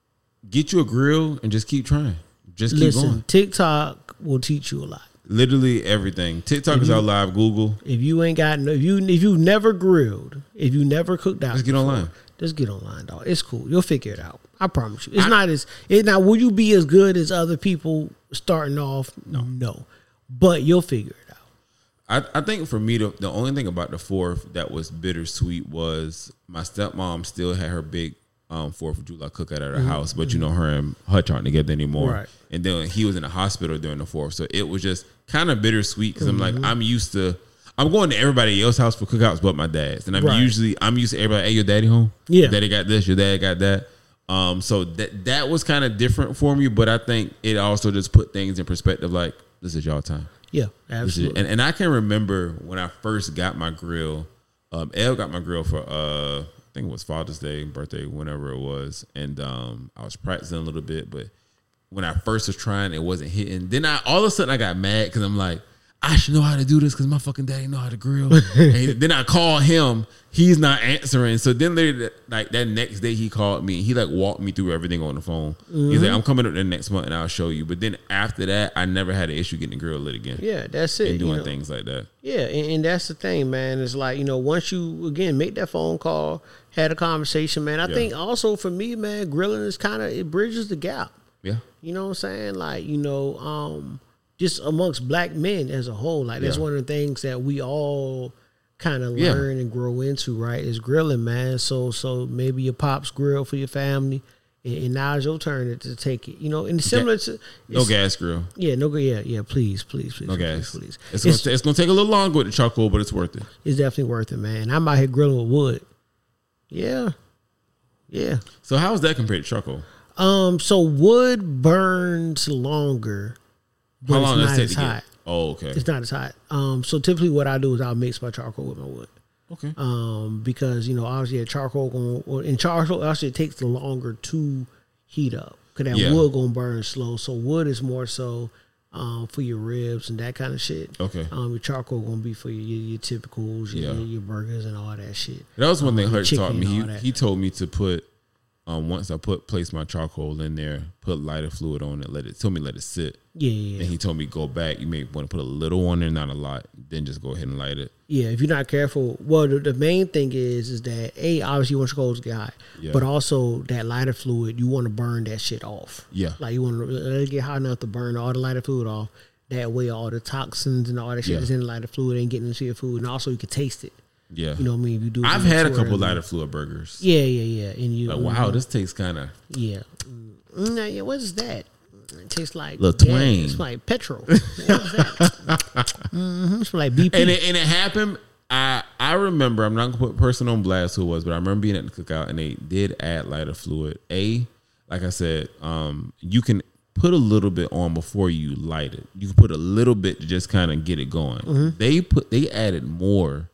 get you a grill and just keep trying. Just keep
Listen,
going.
TikTok will teach you a lot.
Literally everything. TikTok is out live. Google.
If you ain't got no, if you if you never grilled, if you never cooked out,
Just get
before,
online.
Just get online, dog. It's cool. You'll figure it out. I promise you. It's not as it now. Will you be as good as other people starting off? No, no. But you'll figure it out.
I, I think for me, the, the only thing about the fourth that was bittersweet was my stepmom still had her big um, Fourth of July cookout at her house, but you know her and Hutch aren't together anymore.
Right.
And then he was in the hospital during the fourth, so it was just kind of bittersweet because I'm like, I'm used to, I'm going to everybody else's house for cookouts but my dad's, and I'm
Right.
usually I'm used to everybody. Hey, your daddy home?
Yeah.
Your daddy got this. Your dad got that. Um, so that that was kind of different for me, but I think it also just put things in perspective. Like, this is y'all time.
Yeah,
This is-
absolutely.
And, and I can remember when I first got my grill. Um, Elle got my grill for uh, I think it was Father's Day, birthday, whenever it was, and um, I was practicing a little bit. But when I first was trying, it wasn't hitting. Then I all of a sudden I got mad because I'm like, I should know how to do this because my fucking daddy know how to grill. And then I call him, he's not answering. So then later, like that next day, he called me. He like walked me through everything on the phone. He's like, I'm coming up there next month and I'll show you. But then after that, I never had an issue getting the grill lit again.
Yeah, that's it.
And doing
you know.
things like that.
Yeah, and, and that's the thing, man. It's like, you know, once you, again, make that phone call, had a conversation, man. I
Yeah.
think also for me, man, grilling is kind of, it bridges the gap.
Yeah.
You know what I'm saying? Like, you know, um, just amongst black men as a whole. Like, that's
Yeah.
one of the things that we all kind of
Yeah.
learn and grow into, right? Is grilling, man. So, so maybe your pops grill for your family, and, and now it's your turn to, to take it. You know, and similar to
No
it's-
gas grill.
Yeah, no, yeah, yeah. Please, please, please,
No
please,
gas.
please.
It's,
It's,
gonna, it's gonna take a little longer with the charcoal, but it's worth it.
it's definitely worth it, man. I'm out here grilling with wood. Yeah, yeah.
So how is that compared to charcoal?
Um, so wood burns longer, but
How long
it's
does
not
it take
as
to
hot.
get? Oh, okay.
It's not as hot. Um, so typically what I do is I'll mix my charcoal with my wood.
Okay.
Um, because you know obviously a charcoal going and charcoal actually it takes the longer to heat up because that
Yeah.
wood gonna burn slow. So wood is more so um for your ribs and that kind of shit.
Okay.
Um, your charcoal gonna be for your your, your typicals, your,
Yeah.
your, your burgers and all that shit.
That was one thing
Um,
Hurt
chicken
taught me.
and
He
all that.
he told me to put um once I put place my charcoal in there, put lighter fluid on it, let it told me let it sit.
Yeah, yeah,
And he told me go back. You may want to put a little on there, not a lot. Then just go ahead and light it.
yeah. If you're not careful, well, the, the main thing is is that a obviously you want your coals to get hot,
Yeah.
but also that lighter fluid you want to burn that shit off.
Yeah.
Like you want to let it get hot enough to burn all the lighter fluid off. That way, all the toxins and all that shit
Yeah.
that's in the lighter fluid ain't getting into your food, and also you can taste it.
Yeah.
You know what I mean? If you do, it
I've had a
too
couple
early.
lighter fluid burgers.
Yeah, yeah, yeah. And you,
Like, wow, this tastes kind of
yeah, mm, nah, yeah. What is that? It tastes like
Lil
gas.
Twain.
It's like petrol. What is that? mm-hmm. It's like B P.
and it, and it happened. I I remember. I'm not gonna put a person on blast who it was, but I remember being at the cookout and they did add lighter fluid. A, like I said, um, you can put a little bit on before you light it. You can put a little bit to just kind of get it going.
Mm-hmm.
They put they added more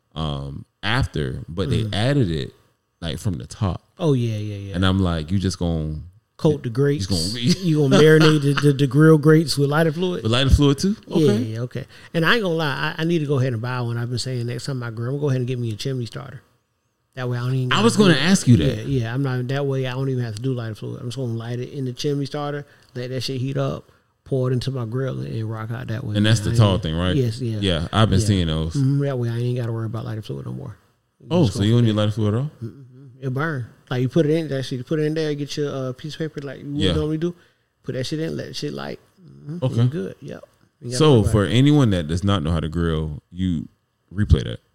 um, after, but
Mm-hmm.
they added it like from the top.
Oh yeah, yeah, yeah.
And I'm like, you just gonna
Coat the grates.
gonna-
you gonna marinate the, the, the grill grates with lighter fluid.
with lighter fluid too.
Yeah,
Okay.
yeah, okay. And I ain't gonna lie, I, I need to go ahead and buy one. I've been saying next time I grill, I'm gonna go ahead and get me a chimney starter. That way I don't even.
I
gotta
was
do
gonna
it.
ask you
Yeah,
that.
yeah. I'm not that way. I don't even have to do lighter fluid. I'm just gonna light it in the chimney starter, let that shit heat up, pour it into my grill, and rock out that way.
And that's
man.
the
I
tall
ain't-
thing, right?
Yes, yeah.
Yeah, I've been
Yeah.
seeing those.
Mhm, that way I ain't got to worry about lighter fluid no more.
Oh,
Just
so
go
you
from
don't need
there.
lighter fluid at all?
It burn. Like you put it in, that shit. You put it in there, get your uh, piece of paper like you would
Yeah.
normally do. Put that shit in, let the shit light. Mm-hmm.
Okay.
You're good. Yep. You gotta
So
worry about
for
it.
anyone that does not know how to grill, you replay that.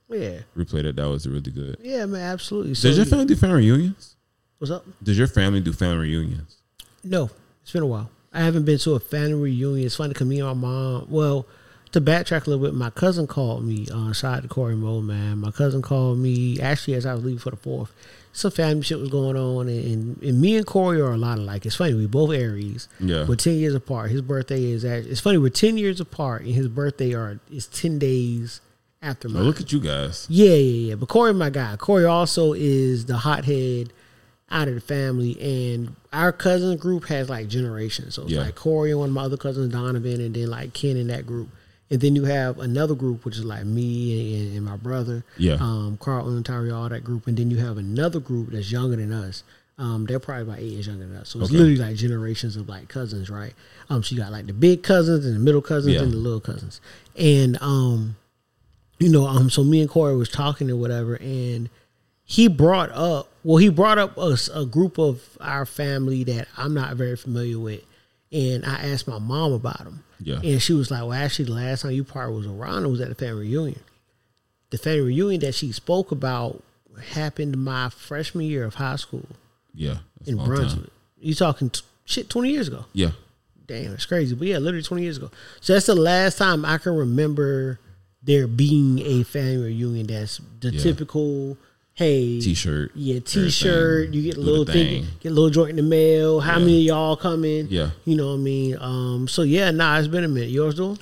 Yeah.
Replay that. That was really good.
Yeah, man, absolutely. So,
Does your family do family reunions?
What's up?
Does your family do family reunions?
No, it's been a while. I haven't been to a family reunion. It's funny because me and my mom, well, to backtrack a little bit, my cousin called me. Uh, shout out to Corey Moe, man. My cousin called me actually as I was leaving for the fourth. Some family shit was going on, and, and, and me and Corey are a lot alike. It's funny, we both Aries.
Yeah.
We're ten years apart. His birthday is actually, it's funny, we're ten years apart, and his birthday are is ten days after
Oh,
mine.
look at you guys.
Yeah, yeah, yeah. But Corey, my guy. Corey also is the hothead out of the family, and our cousin group has like generations. So it's
Yeah.
like Corey and one of my other cousins, Donovan, and then like Ken in that group. And then you have another group, which is like me and, and my brother,
Yeah.
um, Carlton and Tyree, all that group. And then you have another group that's younger than us. Um, they're probably about eight years younger than us. So it's
Okay.
literally like generations of like cousins, right? Um, so you got like the big cousins and the middle cousins
Yeah.
and the little cousins. And, um, you know, um, so me and Corey was talking or whatever, and he brought up, well, he brought up a, a group of our family that I'm not very familiar with. And I asked my mom about them.
Yeah.
And she was like, well, actually, the last time you probably was around, it was at the family reunion. The family reunion that she spoke about happened my freshman year of high school
Yeah. That's a
in
long
Brunswick.
time.
You talking t- shit twenty years ago.
Yeah.
Damn, it's crazy. But yeah, literally twenty years ago. So that's the last time I can remember there being a family reunion that's the
Yeah.
typical, hey,
T-shirt.
yeah, T-shirt.
everything.
You get a
Do the
little
thing.
thing, get a little joint in the mail. How
Yeah.
many of y'all coming?
Yeah.
You know what I mean? Um, so yeah, nah, it's been a minute. Yours doing?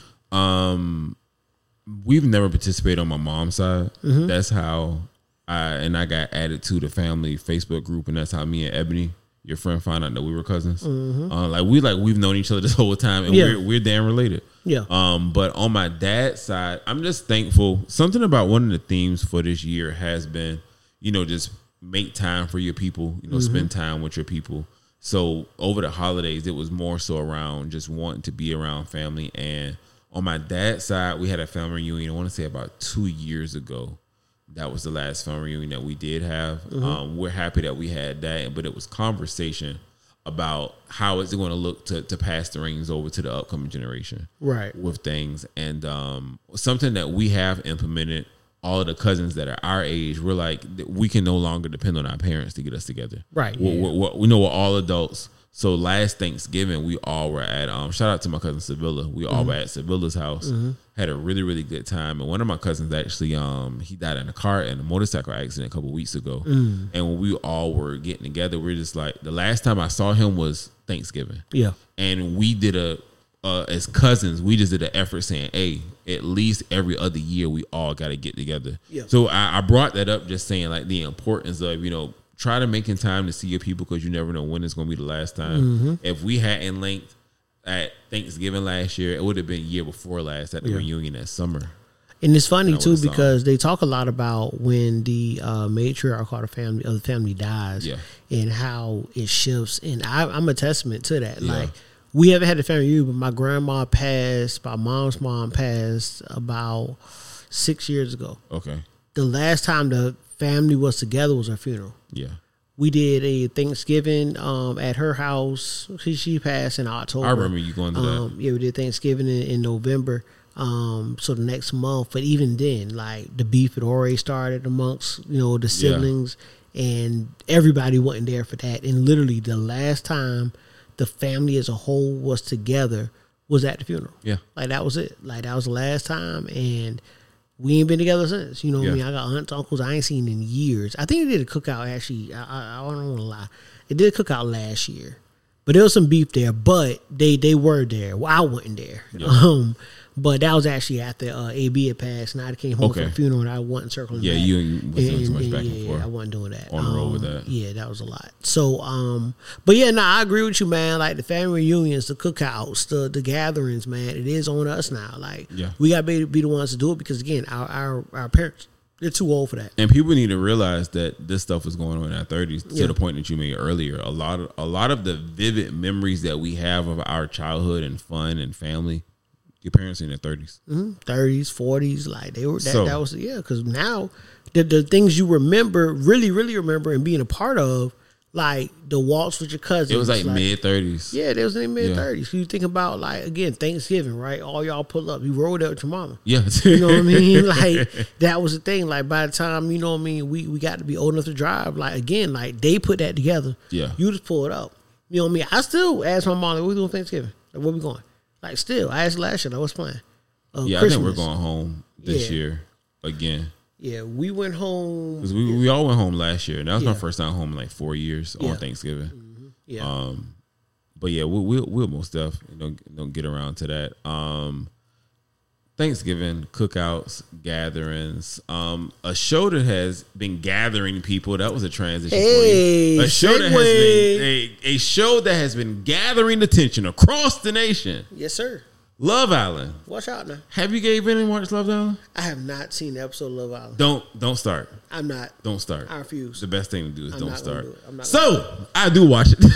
Um, we've never participated on my mom's side.
Mm-hmm.
That's how I and I got added to the family Facebook group, and that's how me and Ebony, your friend, found out that we were cousins. Uh, like we like we've known each other this whole time, and
Mm-hmm. Yeah.
we're we're damn related.
Yeah.
Um, but on my dad's side, I'm just thankful. Something about one of the themes for this year has been, you know, just make time for your people. You know, spend time with your people. So over the holidays, it was more so around just wanting to be around family. And on my dad's side, we had a family reunion. I want to say about two years ago. That was the last family reunion that we did have. Um, we're happy that we had that, but it was conversation about how is it going to look to to pass the reins over to the upcoming generation,
Right.
with things. And um, something that we have implemented. All of the cousins that are our age, we're like, we can no longer depend on our parents to get us together.
Right,
We're,
yeah.
we're, we're, we know we're all adults. So last Thanksgiving, we all were at, um, shout out to my cousin Sevilla. We all
Mm-hmm.
were at Sevilla's house, had a really, really good time. And one of my cousins actually, um, he died in a car and a motorcycle accident a couple weeks ago.
Mm.
And when we all were getting together, we are just like, the last time I saw him was Thanksgiving.
Yeah.
And we did a, uh, as cousins, we just did an effort saying, hey, at least every other year we all got to get together.
Yeah.
So I, I brought that up just saying like the importance of, you know, try to making time to see your people because you never know when it's going to be the last time.
Mm-hmm.
If we hadn't linked at Thanksgiving last year, it would have been year before last at the
Yeah.
reunion that summer.
And it's funny
That
too
was, um,
because they talk a lot about when the uh, matriarch or the family of the family dies,
Yeah.
and how it shifts. And I, I'm a testament to that.
Yeah.
Like we haven't had a family reunion, but my grandma passed. My mom's mom passed about six years ago.
Okay.
The last time the family was together was her funeral.
Yeah.
We did a Thanksgiving um, at her house. She, she passed in October.
I remember you going to that.
Um, yeah, we did Thanksgiving in, in November. Um, so the next month, but even then, like the beef had already started amongst, you know, the siblings, and everybody wasn't there for that. And literally the last time the family as a whole was together was at the funeral.
Yeah.
Like that was it. Like that was the last time. And we ain't been together since. You know what
Yeah.
I mean? I got aunts, uncles I ain't seen in years. I think they did a cookout actually. I, I, I don't want to lie. It did a cookout last year. But there was some beef there, but they, they were there. Well, I wasn't there.
Yeah.
Um, but that was actually after uh, A B had passed, and I came home
Okay.
from the funeral, and I wasn't circling
Yeah,
back.
you ain't- was doing too much back and
yeah,
forth.
I wasn't doing that.
On the road with
Um,
that.
Yeah, that was a lot. So, um, but yeah, no, I agree with you, man. Like the family reunions, the cookouts, the the gatherings, man, it is on us now. Like,
Yeah.
we got to be, be the ones to do it because, again, our, our, our parents, they're too old for that.
And people need to realize that this stuff is going on in our thirties. To
Yeah.
the point that you made earlier, a lot of a lot of the vivid memories that we have of our childhood and fun and family, your parents in their thirties.
thirties, forties, like they were that,
So-
that was yeah. Because now the the things you remember, really, really remember, and being a part of, like the waltz with your cousin.
It was like, mid thirties.
Yeah, they was in their mid thirties. You think about like again Thanksgiving, right? All y'all pull up. You rolled up with your mama.
Yeah.
You know what I mean? Like that was the thing. Like by the time you know what I mean, we we got to be old enough to drive. Like again, like they put that together.
Yeah.
You just pull it up. You know what I mean? I still ask my mom, like, "What we doing Thanksgiving? Like, where we going?" Like still, I asked last year, like, "What's playing?" Uh,
Yeah,
Christmas.
I think we're going home this
Yeah.
year again.
Yeah, we went home.
Because we, we all went home last year. And that was
Yeah.
my first time home in like four years
Yeah.
on Thanksgiving.
Yeah.
Um, but yeah, we'll, we'll, we'll most definitely you know, you know, get around to that. Um, Thanksgiving, cookouts, gatherings. Um, a show that has been gathering people. That was a transition
Hey,
for you. A show that has
segue.
been a, a show that has been gathering attention across the nation.
Yes, sir.
Love Island.
Watch out now.
Have you gave in and watched Love Island?
I have not seen the episode of Love Island.
Don't don't start.
I'm not.
Don't start.
I refuse.
The best thing to do is
I'm
don't
not gonna
start.
do it. I'm not
So I do watch it.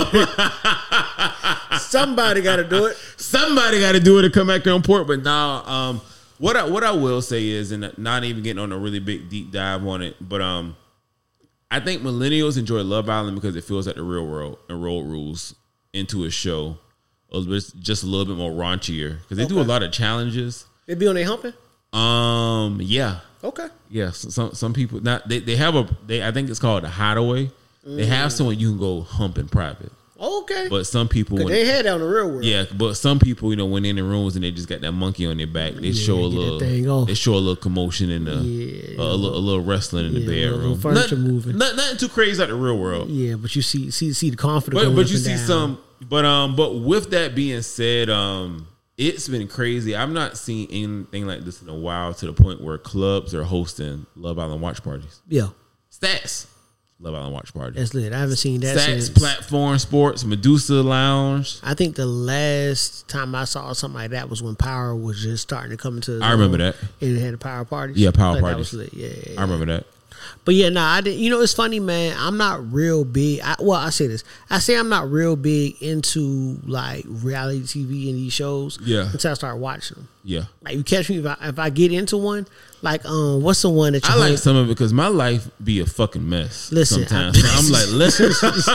So,
Somebody got to do it.
somebody got to do it to come back on port. But now, um, what I what I will say is, and not even getting on a really big deep dive on it, but um, I think millennials enjoy Love Island because it feels like the real world and road rules into a show. It's just a little bit more raunchier because they do a
Okay.
lot of challenges.
They be on their humping?
Um, yeah.
Okay.
Yeah, so some some people not they, they have a they I think it's called a hideaway. They have someone you can go hump in private,
Okay.
but some people
Cause
when,
they had that on the real world.
yeah, but some people you know when in the rooms and they just got that monkey on their back, they show a
get that
little
thing off.
they show a little commotion in the
Yeah.
a, little, a little wrestling in
Yeah,
the
a little
bedroom.
furniture
Nothing-
moving.
not- nothing too crazy like the real world.
Yeah, but you see see see the confidence.
But
going
but
up
you
and
see
down.
some but um but with that being said, um it's been crazy. I've not seen anything like this in a while to the point where clubs are hosting Love Island watch parties.
Yeah,
Stats, Love Island watch parties.
that's lit. I haven't seen that
Stats,
since.
Platform Sports, Medusa Lounge.
I think the last time I saw something like that was when Power was just starting to come into. the
I remember
zone,
that.
And it had the Power parties.
Yeah, Power
Like, that
parties.
was lit. Yeah, yeah, yeah.
I remember that.
But yeah, nah, I didn't. You know, it's funny, man. I'm not real big. I, well, I say this. I say I'm not real big into like reality T V and these shows.
Yeah.
Until I start watching them.
Yeah.
Like you catch me if I, if I get into one. Like um, what's the one that you
I like
hung-
some of it because my life be a fucking mess.
Listen,
sometimes
I-
So I'm like, listen,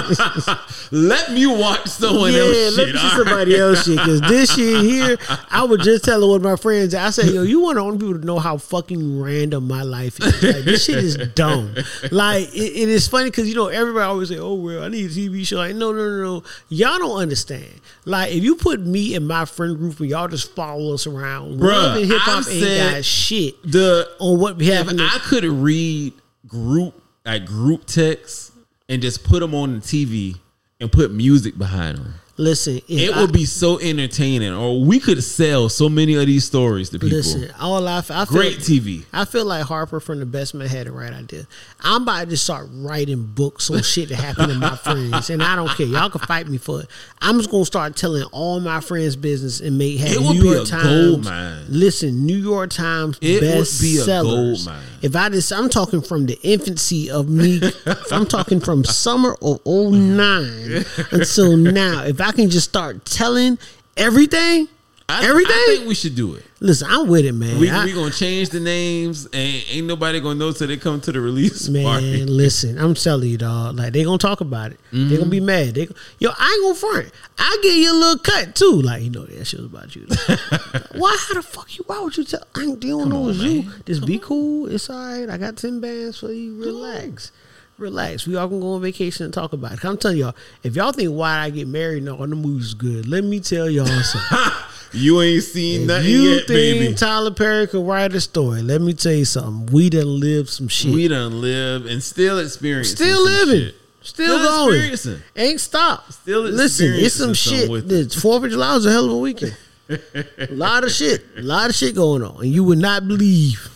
let me watch someone
Yeah,
else
let
shit.
me see
all
somebody
right?
else shit. Because this shit here, I was just telling one of my friends. I said, "Yo, you want the only people to know how fucking random my life is. Like, this shit is dumb. Like it, it is funny because you know everybody always say, "Oh well, I need a T V show." Like no, no, no, no. Y'all don't understand. Like if you put me in my friend group and y'all just follow us around,
Bruh,
love and hip hop
I've
ain't
said
got shit
The
on what we have.
if I could read group like group texts and just put them on the T V and put music behind them,
Listen, if
it
I,
would be so entertaining. Or we could sell so many of these stories to people.
Listen, all I, I feel,
Great T V.
I feel like Harper from The Best Man had the right idea. I'm about to just start writing books on shit that happened to my friends, and I don't care. Y'all can fight me for it. I'm just gonna start telling all my friends' business and make have
It would
New
be
York
a
Times.
gold mine.
Listen, New York Times
It would
best
be a
sellers.
gold mine.
If I just, I'm talking from the infancy of me. I'm talking from summer of oh nine until now. If I can just start telling everything,
I,
everything.
I think we should do it.
Listen, I'm with it, man.
We
I-
we gonna change the names, and ain't nobody gonna know till they come to the release
Man,
party.
listen, I'm telling you, dog. Like they gonna talk about it. They gonna be mad. They, yo, I ain't gonna front. I give you a little cut too. Like you know that shit was about you. Why? How the fuck you? Why would you tell? I ain't. They don't know it's you. Just be cool. It's all right. I got ten bands for you. Relax. Relax. We all gonna go on vacation and talk about it. I'm telling y'all, if y'all think why I get married and all the movies good, let me tell y'all something.
You ain't seen
If
nothing
you
yet,
think
baby.
Tyler Perry could write a story, let me tell you something. We done lived some shit.
We done live and still experiencing.
Still
some
living.
shit.
Still,
Still
going.
experiencing.
Ain't stopped.
Still
Listen, it's some
experiencing
shit.
some with
The Fourth of July was a hell of a weekend. A lot of shit. A lot of shit going on. And you would not believe.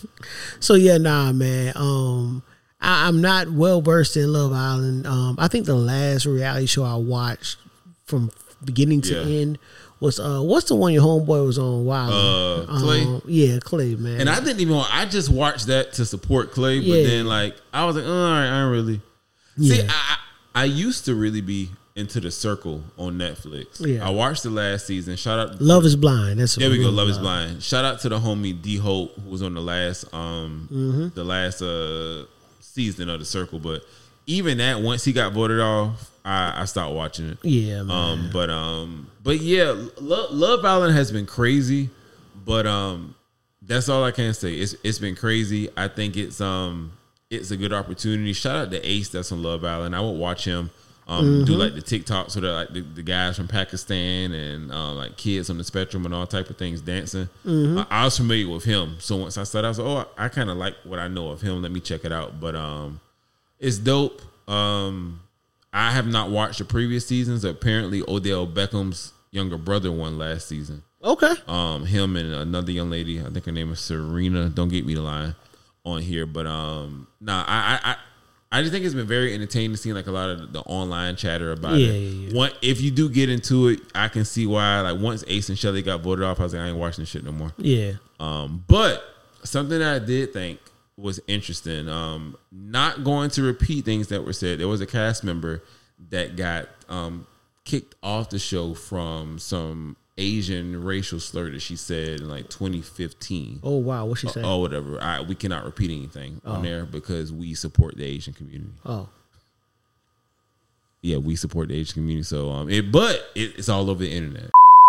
So yeah, nah, man. Um I, I'm not well versed in Love Island. Um I think the last reality show I watched from beginning to
Yeah.
end was uh what's the one your homeboy was on? Wow.
Uh, Clay?
Um, yeah, Clay, man.
And I didn't even. I just watched that to support Clay, but
Yeah.
then like I was like, oh, all right, I don't really. See,
Yeah.
I, I I used to really be into The Circle on Netflix.
Yeah.
I watched the last season. Shout out.
Love is Blind. That's
There we go.
real
Love is Blind. Shout out to the homie D Hope who was on the last um
Mm-hmm.
the last uh season of The Circle. But even that once he got voted off, I, I stopped watching it.
Yeah, man.
Um, but um, but yeah, Lo- Love Island has been crazy, but um, that's all I can say. It's it's been crazy. I think it's um, it's a good opportunity. Shout out to Ace that's on Love Island. I would watch him. Um,
Mm-hmm.
do like the TikToks with like the, the guys from Pakistan and uh, like kids on the spectrum and all type of things dancing.
Mm-hmm.
I, I was familiar with him, so once I started, I was like, oh, I, I kind of like what I know of him. Let me check it out. But um, it's dope. Um, I have not watched the previous seasons. Apparently, Odell Beckham's younger brother won last season.
Okay.
Um, him and another young lady, I think her name is Serena. Don't get me the line on here, but um, nah, I, I, I I just think it's been very entertaining seeing like a lot of the online chatter about
Yeah,
it.
yeah, yeah.
One, if you do get into it, I can see why. Like once Ace and Shelly got voted off, I was like, I ain't watching this shit no more.
Yeah.
Um, but something that I did think was interesting. Um, not going to repeat things that were said. There was a cast member that got um kicked off the show from some Asian racial slur that she said in like twenty fifteen.
Oh wow, what she say?
Or whatever. I, we cannot repeat anything on there because we support the Asian community.
Oh.
Yeah, we support the Asian community. So, um, it, but it, it's all over the internet.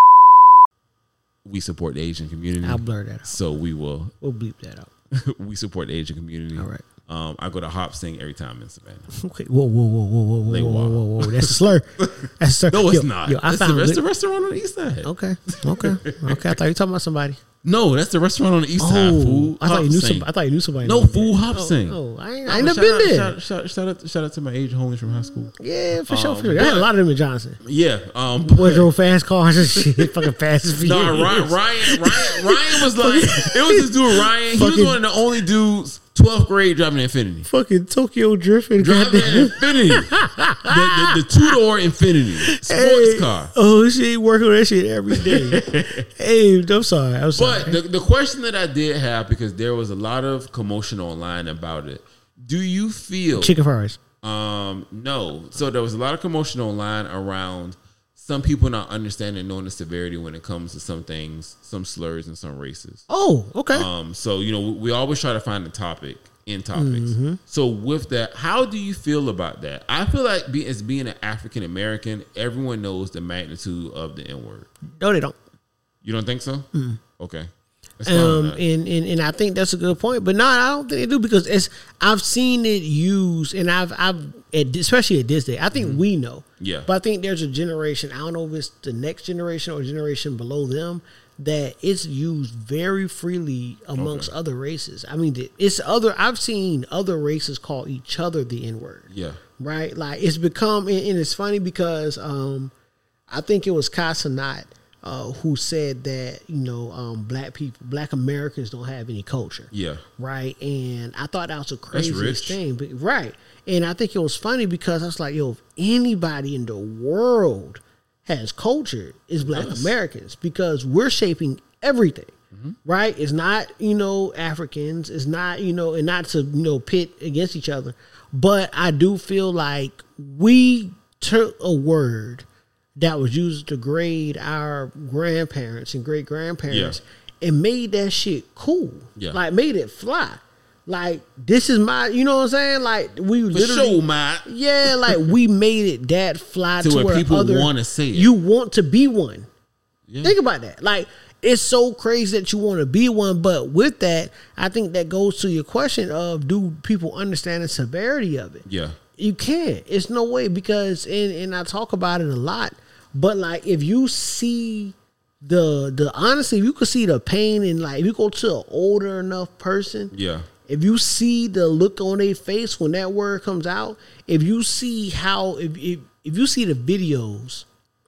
We support the Asian community.
I'll blur that out.
So we will.
We'll bleep that out.
We support the Asian community.
All right.
Um, I go to Hop Sing every time in Savannah.
Okay. Whoa, whoa, whoa, whoa, whoa, whoa,
Lake
whoa, whoa,
Walk.
whoa, whoa. That's a slur. That's a slur.
No, it's
Yo,
not.
Yo, I
that's, the,
found
that's
li-
the restaurant on the east side.
Okay. Okay. Okay. I thought you were talking about somebody.
No, that's the restaurant on the east side.
Oh,
Fool.
I thought
Hop
you knew
Sing.
some. I thought you knew somebody.
No,
named that.
fool. Hop
Oh,
Sing.
Oh, I ain't,
No,
I ain't never
shout
been
out,
there.
Shout, shout, shout, out, shout out to my Asian homies from high school.
Yeah, for sure,
Um,
for sure. I had a
but-
lot of them in Johnson.
Yeah. Um,
Boy drove fast cars and shit. Fucking fast as
No, Ryan, Ryan, Ryan, Ryan was like, it was this dude Ryan. He was
Fucking-
one of the only dudes, twelfth grade, driving an Infinity.
Fucking Tokyo drifting.
Driving an
goddamn.
Infinity, the, the, the two door Infinity sports
Hey,
car.
Oh, she working on that shit every day. Hey, I'm sorry. I'm sorry.
But the, the question that I did have, because there was a lot of commotion online about it, do you feel
Chicken fries.
Um, no. So there was a lot of commotion online around some people not understanding and knowing the severity when it comes to some things, some slurs and some races.
Oh, okay.
Um, so you know, we, we always try to find a topic in topics. So with that, how do you feel about that? I feel like be, as being an African American, everyone knows the magnitude of the N word.
No, they don't.
You don't think so? Okay. That's fine,
Um,
man.
and, and and I think that's a good point, but no, I don't think they do because it's I've seen it used, and I've I've at, especially at this day. I think we know,
Yeah.
but I think there's a generation. I don't know if it's the next generation or generation below them that it's used very freely amongst
Okay.
other races. I mean, it's other. I've seen other races call each other the N word.
Yeah.
Right, like it's become, and, and it's funny because um, I think it was Casanat. Uh, who said that, you know, um, black people, black Americans don't have any culture.
Yeah.
Right. And I thought that was the craziest
rich.
thing. But right. And I think it was funny because I was like, yo, if anybody in the world has culture, it's black
Yes.
Americans because we're shaping everything.
Mm-hmm.
Right. It's not, you know, Africans. It's not, you know, and not to, you know, pit against each other. But I do feel like we took a word that was used to grade our grandparents and great grandparents and made that shit cool.
Yeah.
Like made it fly. Like this is my, you know what I'm saying? Like we
For
literally,
sure, man.
yeah, like we made it that fly
To
to,
where
where
people
other,
wanna say it.
You want to be one.
Yeah.
Think about that. Like it's so crazy that you want to be one, but with that, I think that goes to your question of do people understand the severity of it?
Yeah.
You can't. It's no way because and, and I talk about it a lot. But like if you see the the honestly, if you could see the pain in like if you go to an older enough person,
Yeah.
if you see the look on their face when that word comes out, if you see how if if, if you see the videos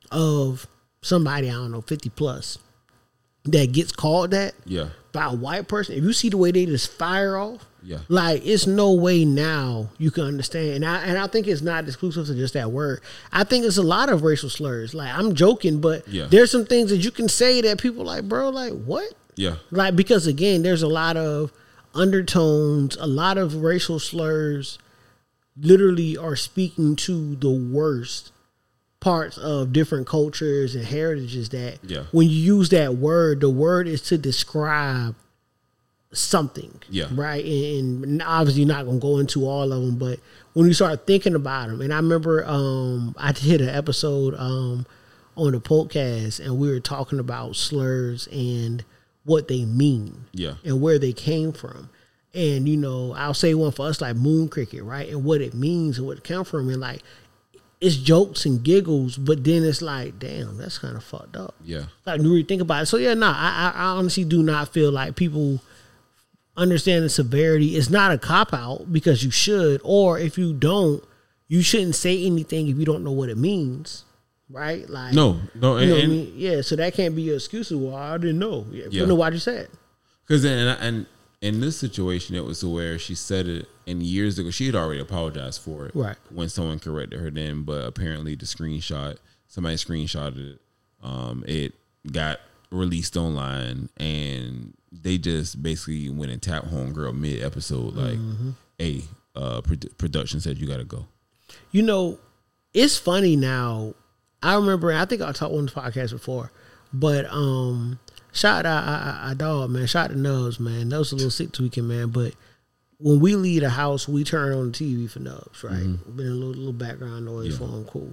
of somebody, I don't know, fifty plus that gets called that
Yeah.
by a white person, if you see the way they just fire off,
Yeah.
like it's no way now you can understand. And I and I think it's not exclusive to just that word. I think it's a lot of racial slurs. Like I'm joking, but
Yeah.
there's some things that you can say that people like, bro, like what?
Yeah.
Like because again, there's a lot of undertones, a lot of racial slurs literally are speaking to the worst parts of different cultures and heritages that
Yeah.
when you use that word, the word is to describe something.
Yeah.
Right. And, and obviously you're not going to go into all of them, but when you start thinking about them, and I remember um, I did an episode um, on the podcast, and we were talking about slurs and what they mean.
Yeah.
And where they came from. And, you know, I'll say one for us, like moon cricket, right? And what it means and what it came from. And, like, it's jokes and giggles, but then it's like, damn, that's kind of fucked up.
Yeah.
Like, you really think about it. So, yeah, no, I, I honestly do not feel like people understand the severity. It's not a cop-out because you should. Or if you don't, you shouldn't say anything if you don't know what it means. Right? Like,
No, no,
you
and,
know what I
and
mean? Yeah, so that can't be your excuse. Well, I didn't know. Yeah,
Yeah.
You know why you said.
because and, and in this situation, it was where she said it, and years ago she had already apologized for it,
Right.
when someone corrected her then, but apparently the screenshot, somebody screenshotted it, um, it got released online, and they just basically went and tapped homegirl mid episode, like,
Mm-hmm.
hey, uh, produ- production said you got to go.
You know, it's funny now. I remember, I think I talked on this podcast before, but um, shout out I, I, I dog, man. Shout out to Nubs, man. That was a little sick tweaking, man. But when we leave the house, we turn on the T V for Nubs, right?
Mm-hmm.
Been a little, little background noise
Yeah.
for him, cool.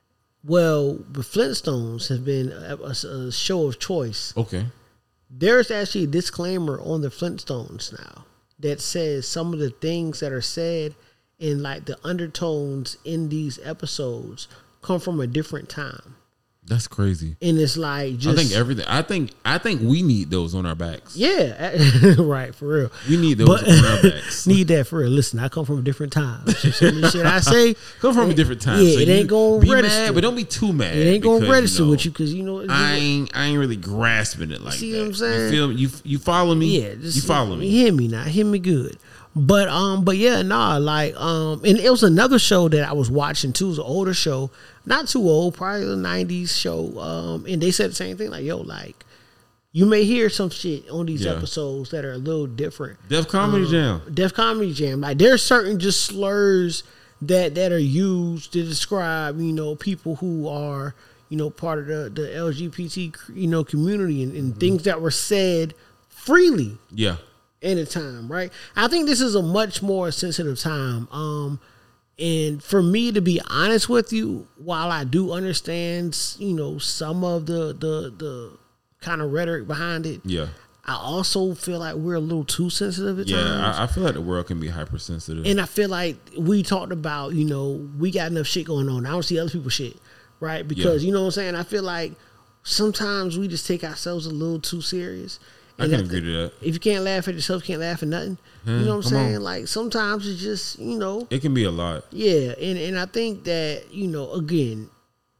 Well, the Flintstones have been a, a, a show of choice.
Okay.
There's actually a disclaimer on the Flintstones now that says some of the things that are said in like the undertones in these episodes come from a different time.
That's crazy.
And it's like just
I think everything. I think I think we need those on our backs.
yeah, right, for real.
We need those
But-
on our backs.
Need that for real. Listen, I come from a different time. So some of the shit I say
Come from a different time.
Yeah,
so
it
you
ain't gonna
be
register.
mad, but don't be too mad.
It ain't gonna
because,
register
know,
with you because you know
I ain't I ain't really grasping it like
See
that.
what I'm saying?
You feel you you follow me?
Yeah, just
you follow me.
Hear me now. Hear me good. But um, but yeah, nah, like um, and it was another show that I was watching too. It was an older show, not too old, probably the nineties show. Um, and they said the same thing, like, yo, like you may hear some shit on these
Yeah.
episodes that are a little different.
Def Comedy
Um,
Jam.
Def Comedy Jam. Like there's certain just slurs that that are used to describe, you know, people who are, you know, part of the, the L G B T, you know, community and, and things that were said freely
Yeah.
in a time, right? I think this is a much more sensitive time. Um, and for me to be honest with you, while I do understand, you know, some of the the the kind of rhetoric behind it,
Yeah.
I also feel like we're a little too sensitive at
Yeah.
times.
I, I feel like the world can be hypersensitive.
And I feel like we talked about, you know, we got enough shit going on. I don't see other people's shit, right? Because,
Yeah.
you know what I'm saying? I feel like sometimes we just take ourselves a little too serious.
I
And
can
if
agree
the-
to that.
If you can't laugh at yourself, you can't laugh at nothing. you know what I'm
come
saying?
on.
Like sometimes it's just, you know,
It can be a lot.
yeah. And, and I think that, you know, again,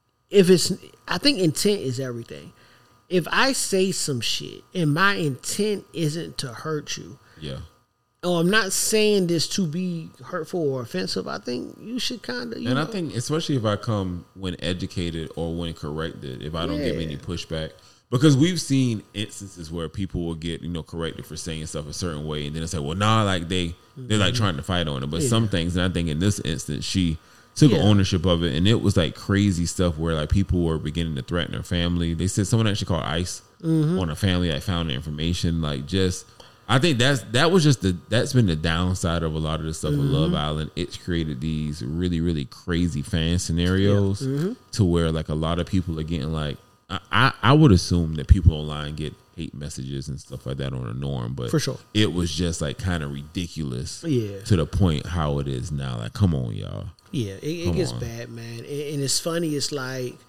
if it's, I think intent is everything. If I say some shit and my intent isn't to hurt you,
Yeah.
oh, I'm not saying this to be hurtful or offensive. I think you should kind of, you
And
know,
I think, especially if I come when educated or when corrected, if I don't get
Yeah.
any pushback, because we've seen instances where people will get, you know, corrected for saying stuff a certain way, and then it's like, well, nah, like they they're like trying to fight on it. But
Yeah.
some things, and I think in this instance, she took
Yeah.
ownership of it, and it was like crazy stuff where like people were beginning to threaten her family. They said someone actually called ICE
Mm-hmm.
on a family that found the information. Like, just I think that's that was just the that's been the downside of a lot of the stuff with Love Island. It's created these really really crazy fan scenarios
Mm-hmm.
to where like a lot of people are getting like I, I I would assume that people online get hate messages and stuff like that on a norm, but
For sure.
it was just like kind of ridiculous,
Yeah.
to the point how it is now. Like, come on, y'all.
yeah, it, it
Come
gets
on.
bad, man. And, and it's funny. It's like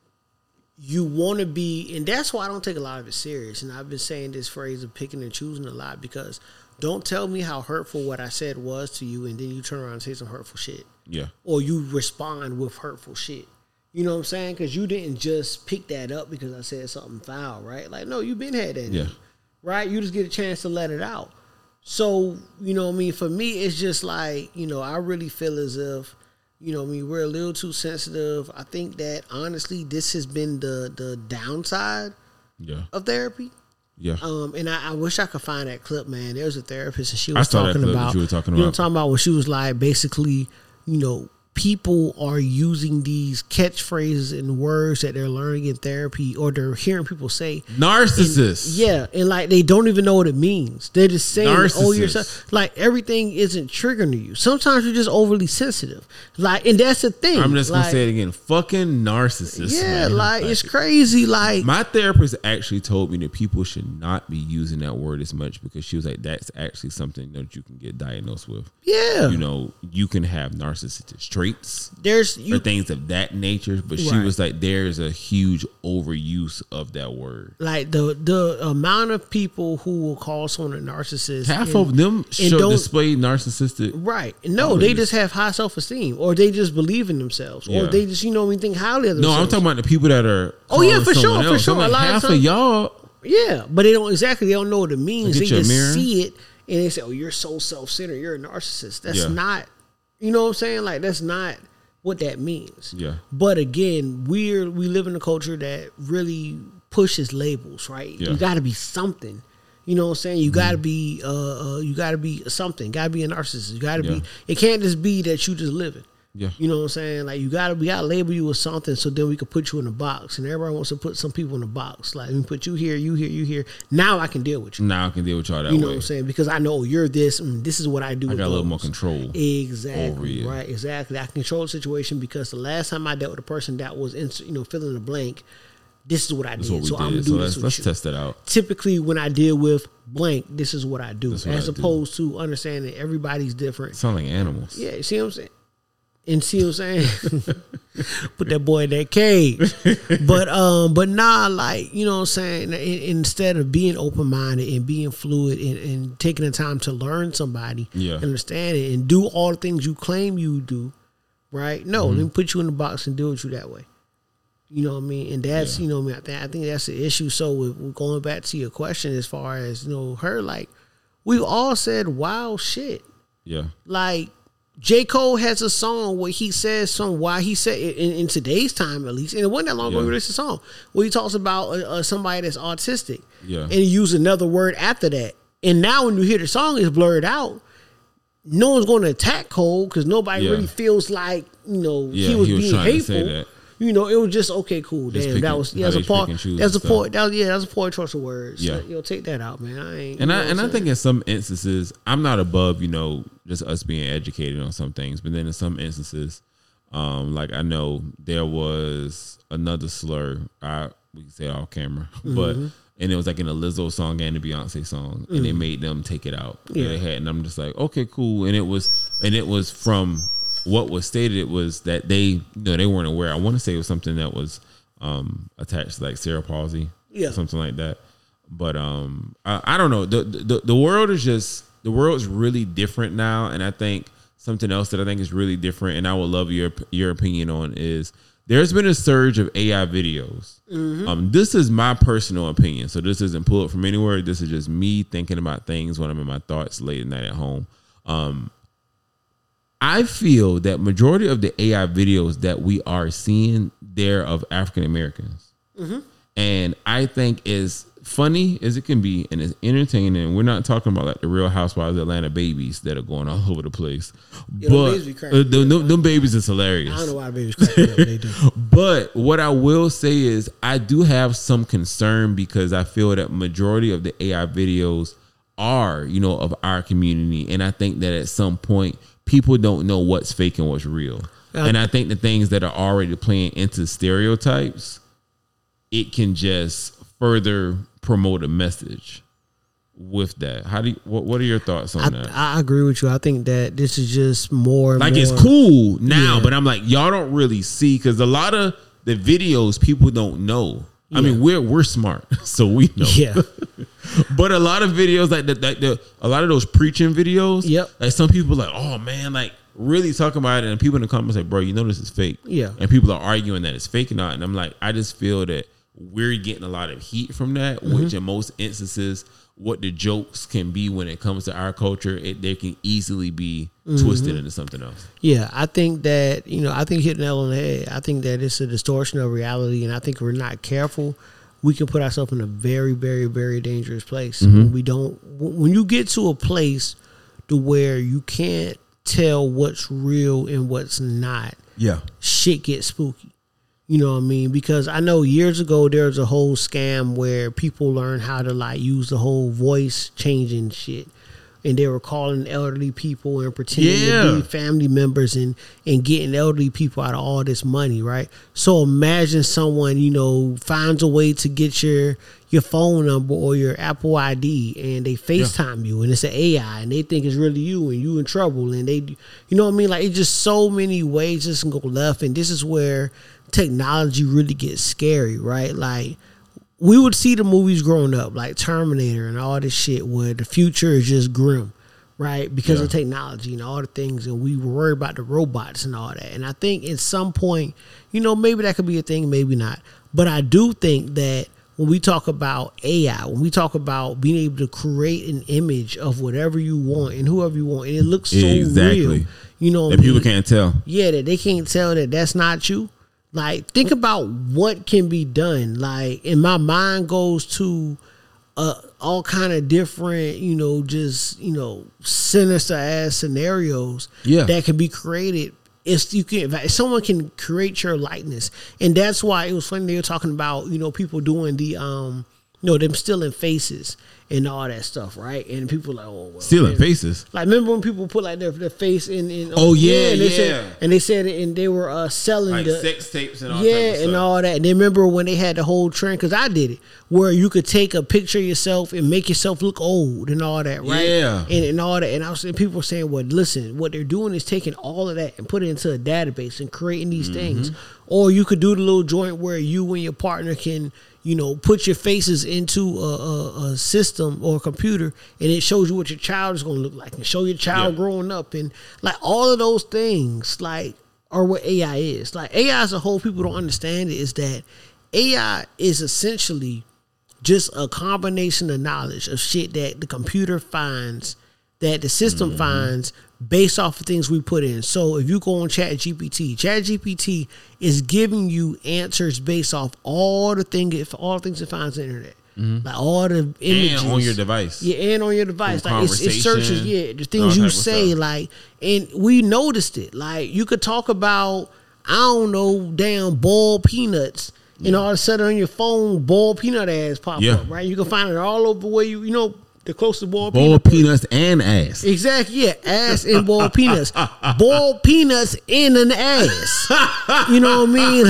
you want to be, and that's why I don't take a lot of it serious. And I've been saying this phrase of picking and choosing a lot because don't tell me how hurtful what I said was to you, and then you turn around and say some hurtful shit,
Yeah,
or you respond with hurtful shit. You know what I'm saying? Because you didn't just pick that up because I said something foul, right? Like, no, you been had that, in
yeah,
you, right? You just get a chance to let it out. So, you know what I mean? For me, it's just like, you know, I really feel as if, you know what I mean, we're a little too sensitive. I think that, honestly, this has been the the downside
yeah,
of therapy.
yeah.
Um, and I, I wish I could find that clip, man. There was a therapist and she
I
was
saw that
talking
clip that
about,
you were talking
you know what I'm
about.
talking about, when she was like, basically, you know, people are using these catchphrases and words that they're learning in therapy, or they're hearing people say.
Narcissists.
And, yeah, and like they don't even know what it means. They're just saying, "Oh, you're so,
Narcissists.
like everything isn't triggering to you." Sometimes you're just overly sensitive. Like, and that's the thing.
I'm just gonna
like,
say it again. Fucking narcissists.
Yeah,
man.
like it's crazy. Like
My therapist actually told me that people should not be using that word as much because she was like, that's actually something that you can get diagnosed with.
yeah,
You know, you can have narcissistic traits
there's
or
you.
things of that nature. But she
Right.
was like, there's a huge overuse of that word.
Like the the amount of people who will call someone a narcissist,
Half
and-
of them
and
show
don't-
display narcissistic.
right? No,
Oh,
they
it
just have high self esteem, or they just believe in themselves, or
Yeah.
they just you know we think highly of
No,
themselves.
I'm talking about the people that are.
Oh, yeah,
calling
for sure,
someone
for
else.
sure.
I'm like,
A lot of
half of
times-
y'all.
Yeah, but they don't exactly. They don't know what it means.
Get
They
you a
just
mirror.
see it and they say, "Oh, you're so self centered. You're a narcissist." That's
Yeah.
not. You know what I'm saying? Like that's not what that means.
Yeah.
But again, we're we live in a culture that really pushes labels, right?
Yeah.
You got to be something. You know what I'm saying? You got to be uh, uh you got to be something. Got to be a narcissist. You got to
Yeah.
be. It can't just be that you just living.
Yeah.
You know what I'm saying? Like you gotta we gotta label you with something so then we can put you in a box. And everybody wants to put some people in a box. Like we put you here, you here, you here. Now I can deal with you.
Now I can deal with y'all that
You know
way.
what I'm saying? Because I know you're this and this is what I do.
I
with
got a little
those.
more control.
Exactly.
over you.
Right, exactly. I can control the situation because the last time I dealt with a person that was in you know, filling the blank, this is what I
That's
did.
what we
so I'm gonna
did.
do
So
this
let's
with
let's
you.
test that out.
Typically when I deal with blank, this is what I do.
That's what
As
I do.
opposed to understanding everybody's different.
Sound like animals.
Yeah, you see what I'm saying? And see what I'm saying? Put that boy in that cage. But um, but nah, like, you know what I'm saying? In- Instead of being open minded and being fluid and, and taking the time to learn somebody,
Yeah.
understand it, and do all the things you claim you do, right? No,
Mm-hmm.
let me put you in the box and deal with you that way. You know what I mean? And that's,
Yeah.
you know, what I, mean? I, think, I think that's the issue. So with, with going back to your question as far as, you know, her, like, we've all said wild shit.
Yeah.
Like J. Cole has a song where he says some why he said in, in today's time at least, and it wasn't that long ago
Yeah.
he released a song where he talks about uh, uh, somebody that's autistic,
Yeah.
and he used another word after that. And now when you hear the song is blurred out, no one's going to attack Cole because nobody
Yeah.
really feels like you know
Yeah,
he was,
he was
being
trying to
hateful.
say that.
You know, it was just okay, cool.
Just
Damn,
picking-
that was yeah,
how
that's a
they
poor,
pick and choose
that's a
and
poor,
stuff.
that was, yeah, that's a poor choice of words.
Yeah.
Like, yo, take that out, man. I ain't.
And
you know
I
what
and
I'm
I think
saying?
in some instances, I'm not above, you know, just us being educated on some things. But then in some instances, um, like I know there was another slur. I we can say it off camera, but
Mm-hmm.
and it was like in a Lizzo song and a Beyonce song, and they made them take it out.
Mm. Yeah.
They had, and I'm just like, okay, cool. And it was and it was from what was stated. It was that they, you know, they weren't aware. I want to say it was something that was um, attached to like cerebral palsy,
Yeah.
something like that. But um, I, I don't know. The, the the world is just the world is really different now, and I think something else that I think is really different, and I would love your your opinion on is there's been a surge of A I videos. Um, this is my personal opinion, so this isn't pulled from anywhere. This is just me thinking about things when I'm in my thoughts late at night at home. Um, I feel that majority of the A I videos that we are seeing, they're of African Americans. And I think as funny as it can be and as entertaining, and we're not talking about like the Real Housewives of Atlanta babies that are going all over the place.
Yeah, them
but
babies be cracking
uh, them, them, them babies is hilarious.
I don't know why babies cracking up. They do.
But what I will say is I do have some concern because I feel that majority of the A I videos are, you know, of our community. And I think that at some point people don't know what's fake and what's real.
Yeah.
And I think the things that are already playing into stereotypes, it can just further promote a message with that. How do you, what, what are your thoughts on
I,
that?
I agree with you. I think that this is just more and
Like
more,
it's cool now,
Yeah.
but I'm like, y'all don't really see because a lot of the videos people don't know. I mean, we're we're smart, so we know.
Yeah.
But a lot of videos like the, like the a lot of those preaching videos,
Yep.
like some people like, oh man, like really talking about it, and people in the comments like, bro, you know this is fake.
Yeah.
And people are arguing that it's fake or not, and I'm like, I just feel that we're getting a lot of heat from that,
Mm-hmm.
which in most instances, what the jokes can be when it comes to our culture, it they can easily be
Mm-hmm.
twisted into something else.
Yeah, I think that, you know, I think you hit the nail on the head. I think that it's a distortion of reality, and I think if we're not careful, we can put ourselves in a very, very, very dangerous place.
Mm-hmm.
When we don't, when you get to a place to where you can't tell what's real and what's not,
Yeah.
shit gets spooky. You know what I mean? Because I know years ago there was a whole scam where people learned how to like use the whole voice changing shit. And they were calling elderly people and pretending
Yeah.
to be family members and, and getting elderly people out of all this money, right? So imagine someone, you know, finds a way to get your your phone number or your Apple I D and they FaceTime you and it's an A I and they think it's really you and you in trouble and they, you know what I mean? Like it's just so many ways this can go left, and this is where technology really gets scary, right? Like we would see the movies growing up, like Terminator and all this shit, where the future is just grim, right? Because
Yeah.
of technology and all the things, and we were worried about the robots and all that. And I think at some point, you know, maybe that could be a thing, maybe not. But I do think that when we talk about A I, when we talk about being able to create an image of whatever you want and whoever you want, and it looks so
Exactly.
real, you know, what
That
I
people
mean?
can't tell.
Yeah, that they can't tell that that's not you. Like, think about what can be done. Like, and my mind goes to uh, all kind of different, you know, just, you know, sinister ass scenarios
Yeah.
that can be created. It's you can if someone can create your likeness, and that's why it was funny they were talking about, you know, people doing the um, you know, them stealing faces and all that stuff, right? And people like, oh, well,
Stealing
man.
faces.
Like, remember when people put like their, their face in, in
Oh, yeah,
and they
yeah.
said, and they said it, and they were uh, selling
Like
the
sex tapes and all
yeah,
types of
and
stuff.
all that. And then remember when they had the whole trend, because I did it, where you could take a picture of yourself and make yourself look old and all that, right?
Yeah.
And, and all that. And I was saying, people were saying, well, listen, what they're doing is taking all of that and put it into a database and creating these
Mm-hmm.
things. Or you could do the little joint where you and your partner can, you know, put your faces into a, a, a system or a computer, and it shows you what your child is going to look like, and show your child
Yeah.
growing up, and like all of those things, like, are what A I is. Like A I as a whole, people don't understand it, is that A I is essentially just a combination of knowledge of shit that the computer finds, that the system
Mm-hmm.
finds based off of things we put in. So if you go on Chat G P T, Chat G P T is giving you answers based off all the thing, if all the things it finds on the internet. Like all the images.
And on your device.
Yeah, and on your device.
From
Like it's, it searches,
conversation,
yeah, the
all
things you
type of
say,
stuff.
like, and we noticed it. Like you could talk about, I don't know, damn boiled peanuts, and all of a sudden on your phone, boiled peanut ads pop
Yeah.
up, right? You can find it all over where you, you know, the closest boiled
Boiled
peanut.
peanuts and ass.
Exactly, yeah, ass and boiled peanuts, boiled peanuts in an ass. You know what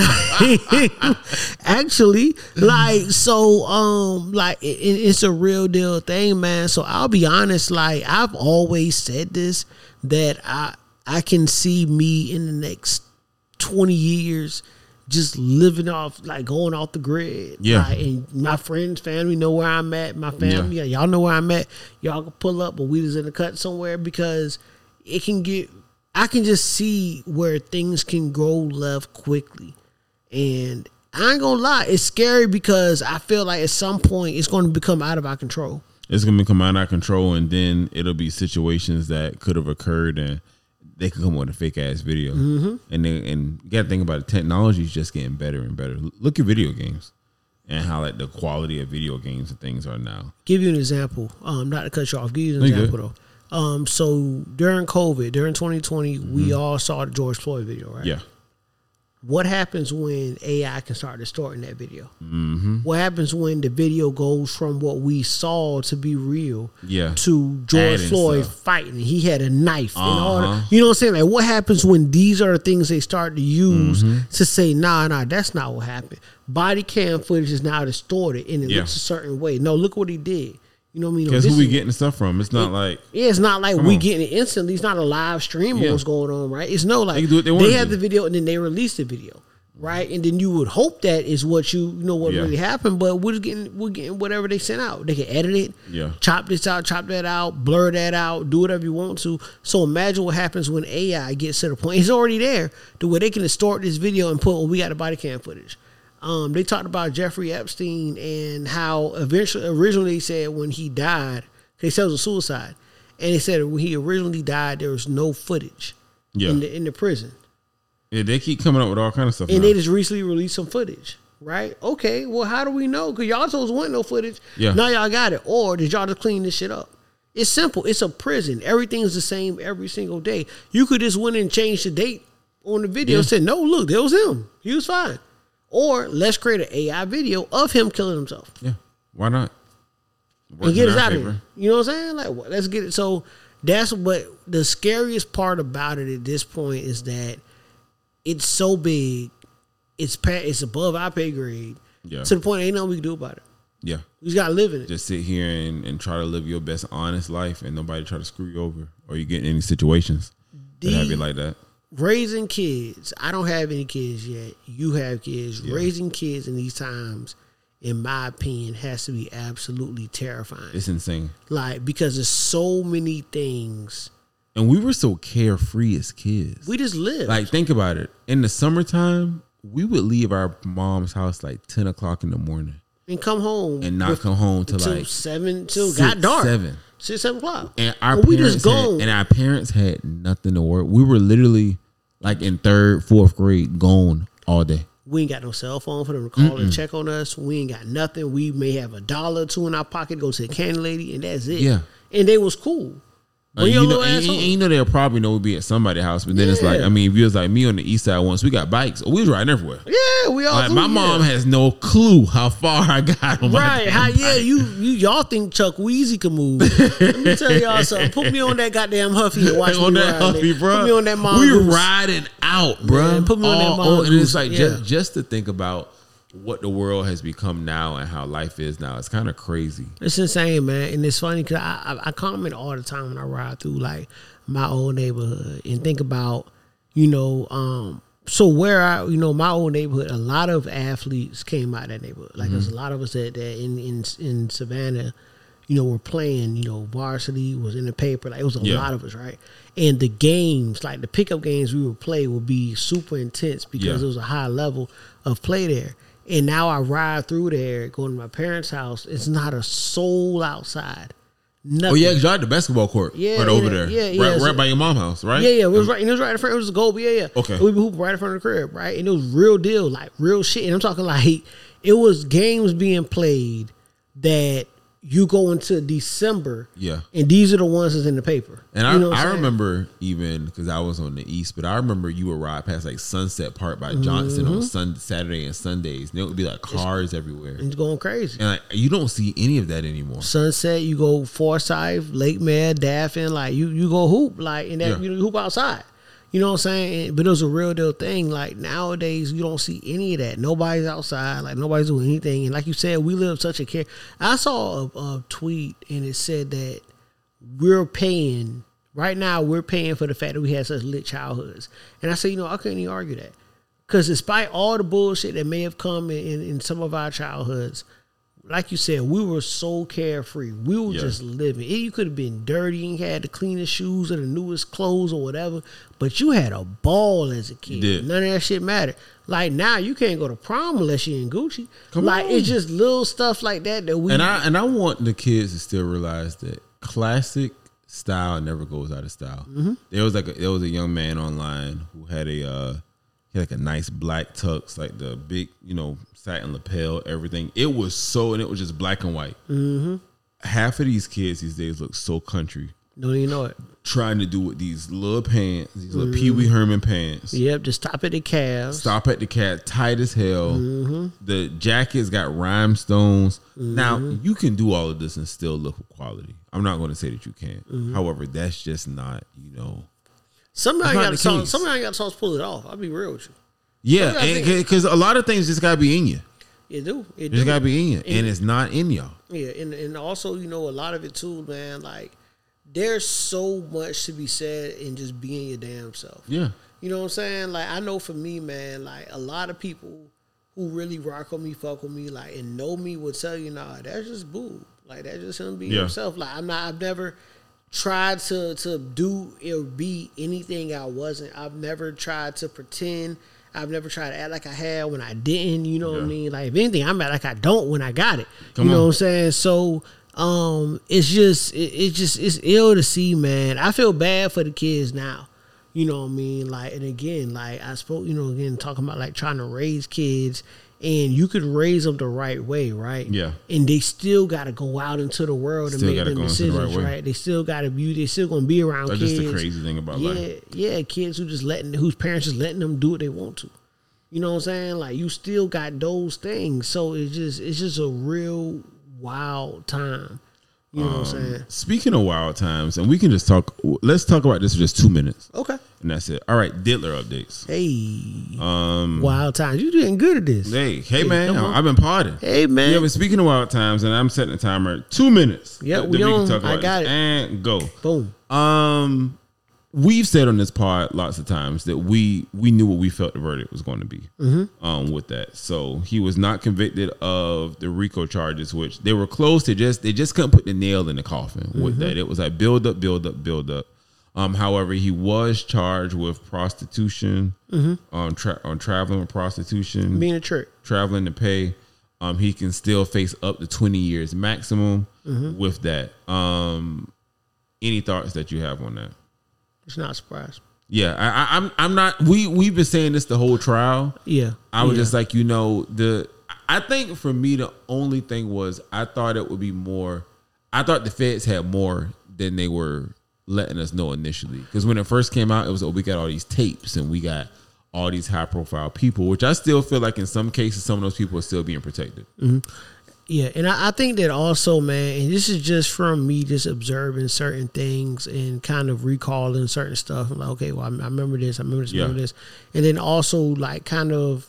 I mean? Actually, like so, um, like it, it's a real deal thing, man. So I'll be honest, like I've always said this, that I I can see me in the next twenty years just living off, like going off the grid.
Yeah.
Like, and my friends, family know where I'm at. My family, yeah. y'all know where I'm at. Y'all can pull up, but we was in the cut somewhere, because it can get, I can just see where things can go left quickly. And I ain't gonna lie, it's scary, because I feel like at some point it's going to become out of our control.
It's gonna become out of control, and then it'll be situations that could have occurred, and they could come with a fake ass video. Mm-hmm. And then, and you gotta think about it. Technology is just getting better and better. Look at video games and how like the quality of video games and things are now.
Give you an example, um, not to cut you off. Give you an
No, you
example
good.
though. Um, so during COVID, during twenty twenty, we all saw the George Floyd video, right?
Yeah.
What happens when A I can start distorting that video? Mm-hmm. What happens when the video goes from what we saw to be real,
Yeah.
to George
Adding
Floyd
stuff.
fighting? He had a knife and all
Uh-huh.
that. You know what I'm saying? Like, what happens when these are the things they start to use
Mm-hmm.
to say, nah, nah, that's not what happened. Body cam footage is now distorted and it
Yeah.
looks a certain way. No, look what he did. You know what I mean? No,
Because
this
who we
is-
getting the stuff from? It's not like
yeah, it's not like
Come
we
on.
getting it instantly. It's not a live stream of
Yeah.
what's going on, right? It's no like
They can do what they
they,
wanna
have
do.
the video and then they release the video, right? And then you would hope that is what you, you know what
Yeah.
really happened, but we're just getting we're getting whatever they sent out. They can edit it,
Yeah.
chop this out, chop that out, blur that out, do whatever you want to. So imagine what happens when A I gets to the point. It's already there to where they can distort this video and put, well, we got the body cam footage. Um, they talked about Jeffrey Epstein and how eventually, originally they said when he died, they said it was a suicide, and they said when he originally died, there was no footage
Yeah.
in the in the prison,
yeah, they keep coming up with all kind of stuff.
and
now.
they just recently released some footage. Right? Okay. Well, how do we know? Because y'all told us wasn't no footage.
Yeah.
Now y'all got it, or did y'all just clean this shit up? It's simple. It's a prison. Everything's the same every single day. You could just went and change the date on the video
Yeah.
and said, no, look, there was him. He was fine. Or let's create an A I video of him killing himself.
Yeah. Why not?
And
Works
get
in
us
our
out of
favor.
here. You know what I'm saying? Like, what- let's get it. So that's what the scariest part about it at this point is that it's so big. It's pa- it's above our pay grade.
Yeah.
To the point ain't nothing we can do about it.
Yeah.
We just gotta live in it.
Just sit here and, and try to live your best honest life and nobody try to screw you over or you get in any situations that have you like that.
Raising kids. I don't have any kids yet. You have kids.
Yeah.
Raising kids in these times, in my opinion, has to be absolutely terrifying.
It's insane.
Like, because there's so many things.
And we were so carefree as kids.
We just live.
Like, think about it. In the summertime, we would leave our mom's house like ten o'clock in the morning
and come home.
and not
with-
come home till
till
like
seven, till
six,
got dark.
seven.
Six, seven o'clock.
And our
And we
parents
just gone.
had, and our parents had nothing to work. We were literally like in third, fourth grade, gone all day.
We ain't got no cell phone for them to call and check on us. We ain't got nothing. We may have a dollar or two in our pocket, go to the candy lady, and that's it.
Yeah.
And they was cool.
Uh,
But
you
your
know,
little
and,
ass
and-
home.
and you know they'll probably know we'd be at somebody's house, but then it's like,
Yeah.
I mean, if you was like me on the east side once, we got bikes, we was riding everywhere.
Yeah, we all
Like
do,
my
yeah.
mom has no clue how far I got on my
Right,
damn
how yeah,
bike.
you you y'all think Chuck Weezy can move. Let me tell y'all something. Put me on that goddamn Huffy and watch
on
me
that
ride.
Huffy,
nigga.
bro.
Put me on that
We
mongoose.
riding out, bro.
Man, put me on that
All- oh, and it's
mongoose,
like
yeah.
just just to think about what the world has become now and how life is now. It's kind of crazy.
It's insane, man, and it's funny because I, I I comment all the time when I ride through like my old neighborhood and think about, you know, um, so where I, you know, my old neighborhood, a lot of athletes came out of that neighborhood. Like there's a lot of us that, that in in in Savannah, you know, were playing. You know, varsity was in the paper. Like it was a
Yeah.
lot of us, right? And the games, like the pickup games we would play, would be super intense because
Yeah.
it was a high level of play there. And now I ride through there, go to my parents' house. It's not a soul outside. Nothing.
Oh yeah, because y'all had the basketball court
Yeah,
right over
yeah,
there,
yeah,
right,
yeah, so-
right by your mom's house, right?
Yeah, yeah, it was right. And it was right in front. It was a goal. Yeah, yeah.
Okay.
We be hooping right in front of the crib, right? And it was real deal, like real shit. And I'm talking like it was games being played that you go into December.
Yeah.
And these are the ones that's in the paper.
And
You know what
I,
I'm
I
saying?
remember even because I was on the east, but I remember you would ride past like Sunset Park by Johnson
Mm-hmm.
on Sun, Saturday and Sundays, and it would be like cars everywhere.
And it's going crazy.
And like, you don't see any of that anymore.
Sunset, you go Forsyth, Lake Mare, Daffin, like you you go hoop, like and that
Yeah.
you know, hoop outside. You know what I'm saying? And- But it was a real deal thing. Like nowadays, you don't see any of that. Nobody's outside. Like nobody's doing anything. And like you said, we live such a care. I saw a, a tweet and it said that we're paying right now. We're paying for the fact that we had such lit childhoods. And I said, you know, I couldn't even argue that because despite all the bullshit that may have come in, in, in some of our childhoods, like you said, we were so carefree. We were
Yeah.
just living. You could have been dirty. You had the cleanest shoes or the newest clothes or whatever, but you had a ball as a kid.
You did.
None of that shit mattered. Like now, you can't go to prom unless you're in Gucci.
Come
like
on.
it's just little stuff like that that we.
And I and I want the kids to still realize that classic style never goes out of style.
Mm-hmm.
There was like a, there was a young man online who had a uh, he had like a nice black tux, like the big you know satin lapel, everything. It was so, and it was just black and white. Mm-hmm. Half of these kids these days look so country,
don't even know it.
trying to do with these little pants, these little Pee Wee Herman pants.
Yep, just stop at the calves.
Stop at the cat, tight as hell.
Mm-hmm.
The jackets got rhinestones. Now you can do all of this and still look with quality. I'm not going to say that you can't.
Mm-hmm.
However, that's just not you know.
Somebody
That's not
got
the
the sauce.
case.
Somebody got the sauce. Pull it off. I'll be real with you.
Yeah,
Sometimes I
because a lot of things just gotta be in you.
It do. It
It
do.
just gotta be in you, and it's not in y'all.
Yeah, and and also you know a lot of it too, man. Like there's so much to be said in just being your damn self.
Yeah,
You know what I'm saying? Like I know for me, man. Like a lot of people who really rock with me, fuck with me, like and know me will tell you, nah, that's just boo. Like that's just him being
Yeah.
himself. Like I'm not. I've never tried to to do or be anything I wasn't. I've never tried to pretend. I've never tried to act like I had when I didn't. You know what I
Yeah.
mean? Like if anything, I'm act like I don't when I got it.
Come
you know
on.
what I'm saying? So um, it's just it, it's just it's ill to see, man. I feel bad for the kids now. You know what I mean? Like, and again, like I spoke, you know, again talking about like trying to raise kids and you could raise them the right way, right?
Yeah.
And they still got to go out into the world
Still
and make
gotta
them
go into the right
decisions,
way.
right? They still got to be. They still gonna be around
That's
kids.
just the crazy thing about
yeah,
life.
yeah, kids who just letting whose parents just letting them do what they want to. You know what I'm saying? Like you still got those things. So it's just it's just a real wild time. You know what I'm saying?
Speaking of wild times, and we can just talk. Let's talk about this for just two minutes,
Okay.
and that's it. All right, Diddler updates.
Hey,
Um,
wild times. You doing good at this?
hey, hey, man,
come on.
I've been partying.
Hey, man.
Yeah, but speaking of wild times, and I'm setting the timer at two minutes.
Yeah,
Then
we
can
on.
talk
I
about
got
this.
it.
And go.
Boom.
Um, we've said on this pod lots of times that we we knew what we felt the verdict was going to be.
Mm-hmm.
Um, with that, so he was not convicted of the RICO charges, which they were close to. Just they just couldn't put the nail in the coffin with
Mm-hmm.
that. It was like build up, build up, build up. Um, however, he was charged with prostitution,
Mm-hmm.
um, tra- on traveling with prostitution,
Being a trick.
traveling to pay. Um, he can still face up to twenty years maximum
Mm-hmm.
with that. Um, any thoughts that you have on that?
It's not a surprise.
Yeah, I, I, I'm. I'm not. We we've been saying this the whole trial.
Yeah.
I was
yeah.
just like, you know, the. I think for me, the only thing was I thought it would be more. I thought the feds had more than they were letting us know initially. Because when it first came out, it was, oh, we got all these tapes and we got all these high profile people, which I still feel like in some cases, some of those people are still being protected.
Yeah, and I, I think that also, man, and this is just from me just observing certain things and kind of recalling certain stuff. I'm like, okay, well, I, I remember this, I remember this, I remember
Yeah.
this. And then also, like, kind of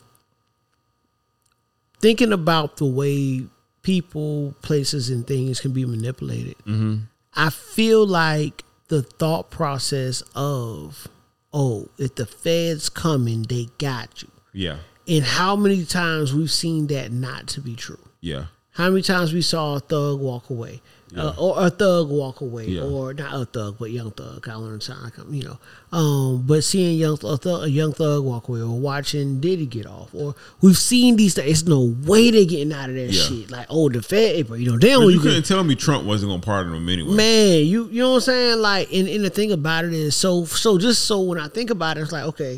thinking about the way people, places, and things can be manipulated. Mm-hmm. I feel like the thought process of, oh, if the feds coming, they got you.
Yeah.
And how many times we've seen that not to be true.
Yeah.
How many times we saw a thug walk away,
Yeah.
uh, or a thug walk away,
Yeah.
or not a thug, but young thug. I don't want to sound like I'm, you know, um, but seeing young a, thug, a young thug walk away, or watching Diddy get off, or we've seen these. It's no way they're getting out of that
Yeah.
shit. Like, oh, the Fed, but you know, damn,
But you
you
couldn't tell me Trump wasn't going to pardon him anyway.
man, you you know what I'm saying? Like, and, and the thing about it is, so so just so when I think about it, it's like, okay.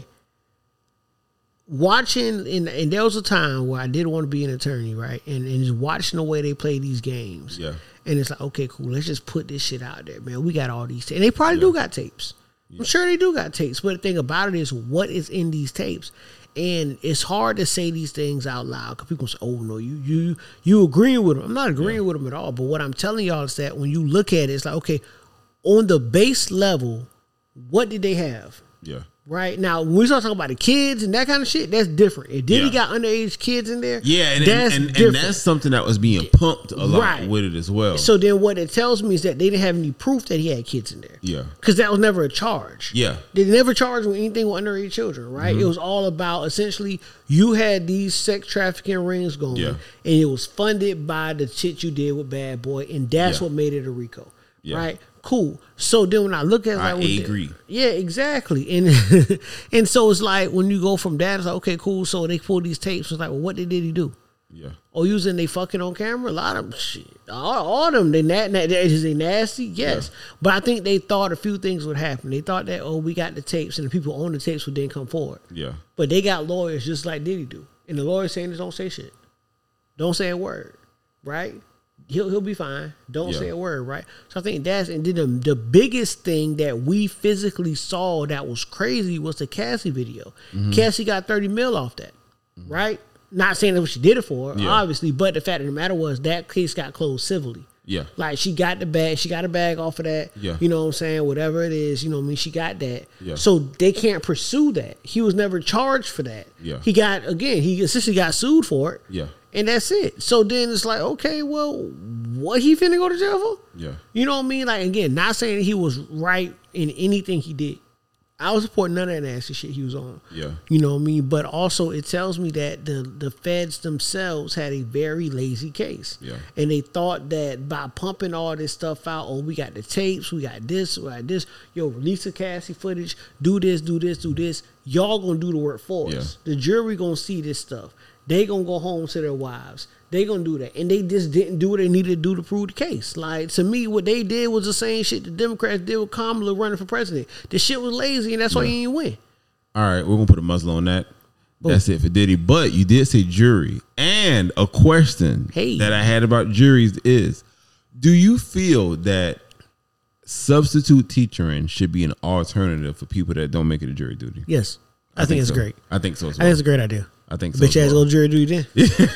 Watching and, and there was a time where I did want to be an attorney, right? And and just watching the way they play these games,
Yeah.
And it's like, okay, cool. Let's just put this shit out there, man. We got all these, ta- and they probably
Yeah.
do got tapes. I'm sure they do got tapes. But the thing about it is, what is in these tapes? And it's hard to say these things out loud because people say, "Oh no, you you you agreeing with them." I'm not agreeing with them at all. But what I'm telling y'all is that when you look at it, it's like, okay, on the base level, what did they have?
Yeah.
Right now, when we start talking about the kids and that kind of shit, that's different. If Diddy
Yeah.
got underage kids in there,
Yeah, and
that's
and, and,
different.
and that's something that was being pumped a lot
Right.
with it as well.
So then, what it tells me is that they didn't have any proof that he had kids in there.
Yeah.
because that was never a charge.
Yeah.
they never charged with anything with underage children. Right,
Mm-hmm.
it was all about essentially you had these sex trafficking rings going,
Yeah.
and it was funded by the shit you did with Bad Boy, and that's
Yeah.
what made it a RICO.
Yeah.
Right. Cool. So then when I look at it,
I
like, well,
agree.
Yeah, exactly. And and so it's like when you go from that, it's like, okay, cool. So they pull these tapes. It's like, well, what did he do?
Yeah.
Oh, using they fucking on camera? A lot of them, shit. All, all of them, they, na- na- is they nasty? Yes. But I think they thought a few things would happen. They thought that, oh, we got the tapes and the people on the tapes would then come forward.
Yeah.
But they got lawyers just like Diddy do. And the lawyers saying this, don't say shit. Don't say a word. Right? He'll he'll be fine. Don't
Yeah.
say a word, right? So I think that's and then the, the biggest thing that we physically saw that was crazy was the Cassie video.
Mm-hmm.
Cassie got thirty mil off that, right? Not saying that what she did it for,
Yeah.
obviously, but the fact of the matter was that case got closed civilly.
Yeah.
Like she got the bag, she got a bag off of that.
Yeah.
You know what I'm saying? Whatever it is, you know what I mean? She got that.
Yeah.
So they can't pursue that. He was never charged for that.
Yeah.
He got again, he essentially got sued for it.
Yeah.
And that's it. So then it's like, okay, well, what he finna go to jail for?
Yeah.
You know what I mean? Like, again, not saying he was right in anything he did. I was supporting none of that nasty shit he was on.
Yeah.
You know what I mean? But also it tells me that the, the feds themselves had a very lazy case.
Yeah.
And they thought that by pumping all this stuff out, oh, we got the tapes, we got this, we got this, yo, release the Cassie footage, do this, do this, do this. Y'all gonna do the work for
Yeah.
us. The jury gonna see this stuff. They gonna go home to their wives. They gonna do that. And they just didn't do what they needed to do to prove the case. Like, to me, what they did was the same shit the Democrats did with Kamala running for president. The shit was lazy, and that's why
Yeah.
he didn't win.
All right, we're gonna put a muzzle on that. That's it for Diddy. But you did say jury. And a question
Hey.
that I had about juries is, do you feel that substitute teaching should be an alternative for people that don't make it a jury duty?
Yes. I, think, it's
so.
great.
I think so as
I
well.
think it's a great idea.
I think so.
Bet
as
your ass
well.
go to jury duty then.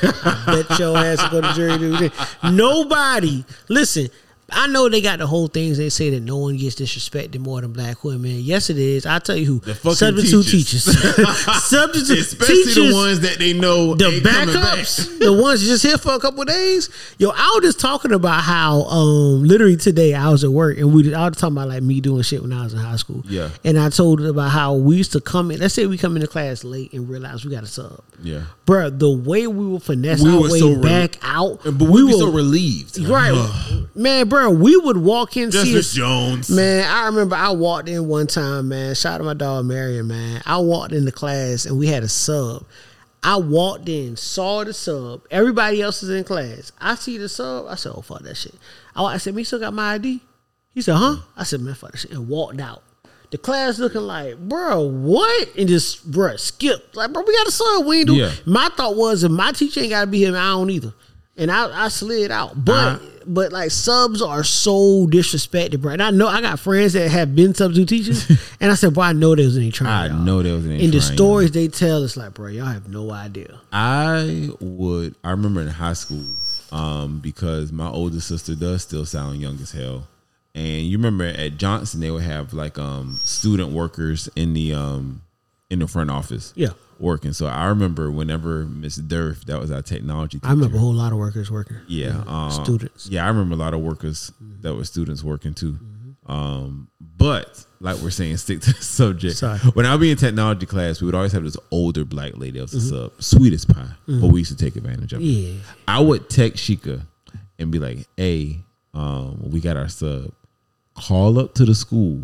I bet your ass go to jury duty then. Nobody, listen, I know they got the whole things they say that no one gets disrespected more than black women. Yes, it is. I'll tell you who.
The fucking
Substitute
teachers.
teachers. Substitute
Especially
teachers.
the ones that they know
The
ain't coming back.
backups, the ones just here for a couple of days. Yo, I was just talking about how, um, literally today I was at work and we, I was talking about like me doing shit when I was in high school.
Yeah.
And I told her about how we used to come in. Let's say we come into class late and realize we got a sub.
Yeah.
Bruh, the way we will finesse
We
our
were
way
so re-
back out,
But we'd be
will-
so relieved.
right, man, bro. We would walk in, see
Justice
us,
Jones.
man. I remember I walked in one time, man. Shout out to my dog Marion, man. I walked into class and we had a sub. I walked in, saw the sub. Everybody else is in class. I see the sub. I said, "Oh fuck that shit." I, I said, "Me still got my I D?" He said, "Huh?" I said, "Man, fuck that shit," and walked out. The class looking like, bro, what? And just, bro, skipped. Like, bro, we got a sub. We ain't do.
Yeah.
My thought was, if my teacher ain't got to be here, I don't either. And I, I slid out. But,
Uh-huh.
but like, subs are so disrespected, bro. And I know I got friends that have been substitute teachers. And I said, bro, I know there was any
I
trying. y'all.
know there was an
And the stories they tell, it's like, bro, y'all have no idea.
I would. I remember in high school, um, because my older sister does still sound young as hell. And you remember at Johnson, they would have like um, student workers in the um, in the front office,
Yeah.
working. So I remember whenever Miss Durf, that was our technology teacher.
I remember a whole lot of workers working.
Yeah, um,
Students.
Yeah, I remember a lot of workers that were students working too. Um, but like we're saying, stick to the subject.
Sorry.
When I would be in technology class, we would always have this older black lady that was a sub, sweet as pie, but we used to take advantage of it.
Yeah.
I would text Sheikah and be like, "Hey, um, we got our sub. Call up to the school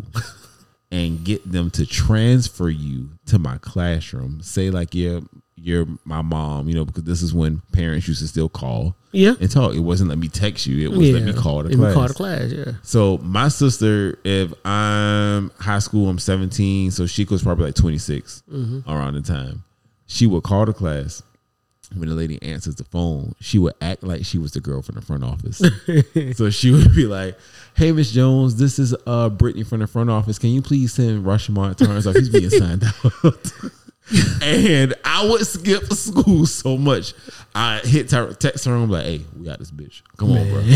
and get them to transfer you to my classroom. Say like, yeah, you're my mom, you know, because this is when parents used to still call
Yeah.
and talk. It wasn't let me text you. It was
yeah.
let me call the
Let me
class.
call the class, yeah.
So my sister, if I'm high school, I'm seventeen. So she was probably like twenty-six
Mm-hmm.
around the time. She would call the class. When the lady answers the phone, she would act like she was the girl from the front office. So she would be like, "Hey, Miss Jones, this is uh Brittany from the front office. Can you please send Rashomon Turns off? He's being signed out." And I would skip school so much. I hit her, text her, and I'm like, "Hey, we got this bitch. Come on, bro."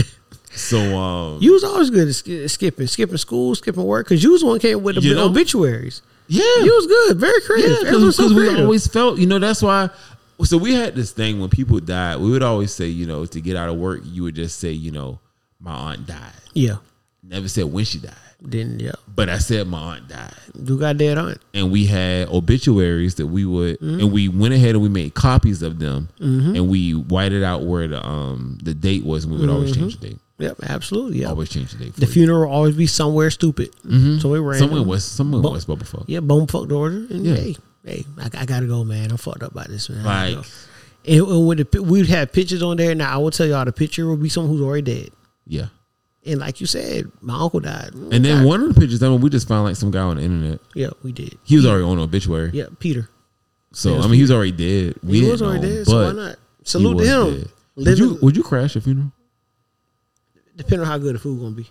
So um,
You was always good at sk- skipping, skipping school, skipping work, because you was the one came with the
You know?
obituaries.
yeah,
You was good, very creative.
Yeah,
Everyone was so
because we
creative.
always felt, you know, that's why. So we had this thing when people died, we would always say, you know, to get out of work, you would just say, you know, my aunt died.
Yeah.
Never said when she died,
Then yeah,
but I said my aunt died.
you got dead aunt.
And we had obituaries that we would,
Mm-hmm.
and we went ahead and we made copies of them, and we whited out where the um the date was, and we would always change the date.
Yep, absolutely. Yeah.
Always change the date. For
The
you.
funeral will always be somewhere stupid. So we ran.
Somewhere in West, somewhere in
Bo-
West Bubblefuck.
Yeah, bone fucked order. And
Yeah.
hey, hey, I, I gotta go, man. I'm fucked up by this, man. I gotta
Like,
go. And, and when the, pi- we'd have pictures on there. Now I will tell y'all, the picture will be someone who's already dead.
yeah.
And like you said, my uncle died.
And then one of the pictures, I mean, we just found like some guy on the internet.
Yeah, we did.
He was already on the obituary.
Yeah, Peter.
So
Yeah,
I mean, he was already dead. We
He
didn't
was already
know,
dead, so why
but
not?
he
Salute to
was
him.
dead. Would you would you crash a funeral?
Depending on how good the food gonna be.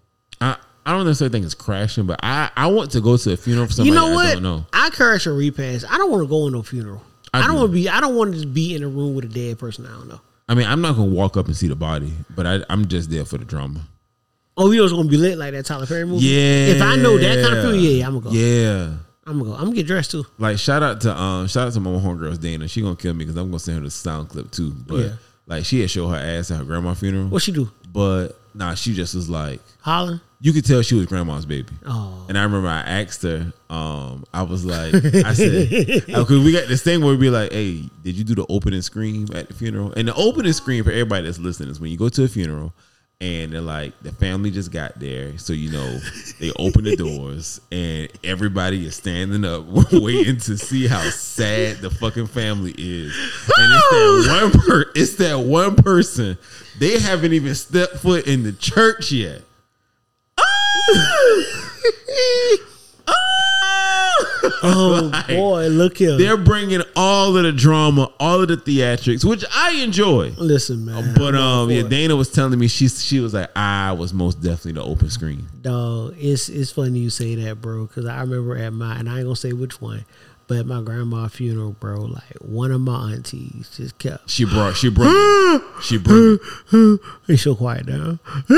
I I don't necessarily think it's crashing, but I, I want to go to a funeral for somebody
You know what?
I don't know.
I crash a repass. I don't want to go in no funeral.
I
I, don't
do.
want to be. I don't want to just be in a room with a dead person. I don't know.
I mean, I'm not gonna walk up and see the body, but I, I'm just there for the drama.
Oh, you know it's gonna be lit like that Tyler Perry movie.
Yeah.
If I know that kind of funeral, yeah, I'm gonna go.
Yeah.
I'm gonna go. I'm gonna get dressed too.
Like shout out to um shout out to my homegirls Dana. She gonna kill me because I'm gonna send her the sound clip too. But
Yeah.
like she had show her ass at her grandma's funeral.
What she do?
But nah, she just was like,
Hollering.
you could tell she was grandma's baby.
Oh.
And I remember I asked her, um, I was like, I said, because we got this thing where we be like, hey, did you do the opening scream at the funeral? And the opening scream for everybody that's listening is when you go to a funeral and they're like, the family just got there. So, you know, they open the doors and everybody is standing up waiting to see how sad the fucking family is. And it's that one, per- it's that one person, they haven't even stepped foot in the church yet.
Oh
Like,
boy, look here.
they're bringing all of the drama, all of the theatrics, which I enjoy.
Listen, man.
But
I'm all
um,
for
yeah,
it.
Dana was telling me she she was like, I was most definitely the open screen.
Dog, it's it's funny you say that, bro, because I remember at my, and I ain't gonna say which one, but at my grandma's funeral, bro, like one of my aunties just kept,
She brought she brought she brought
and she'll quiet down.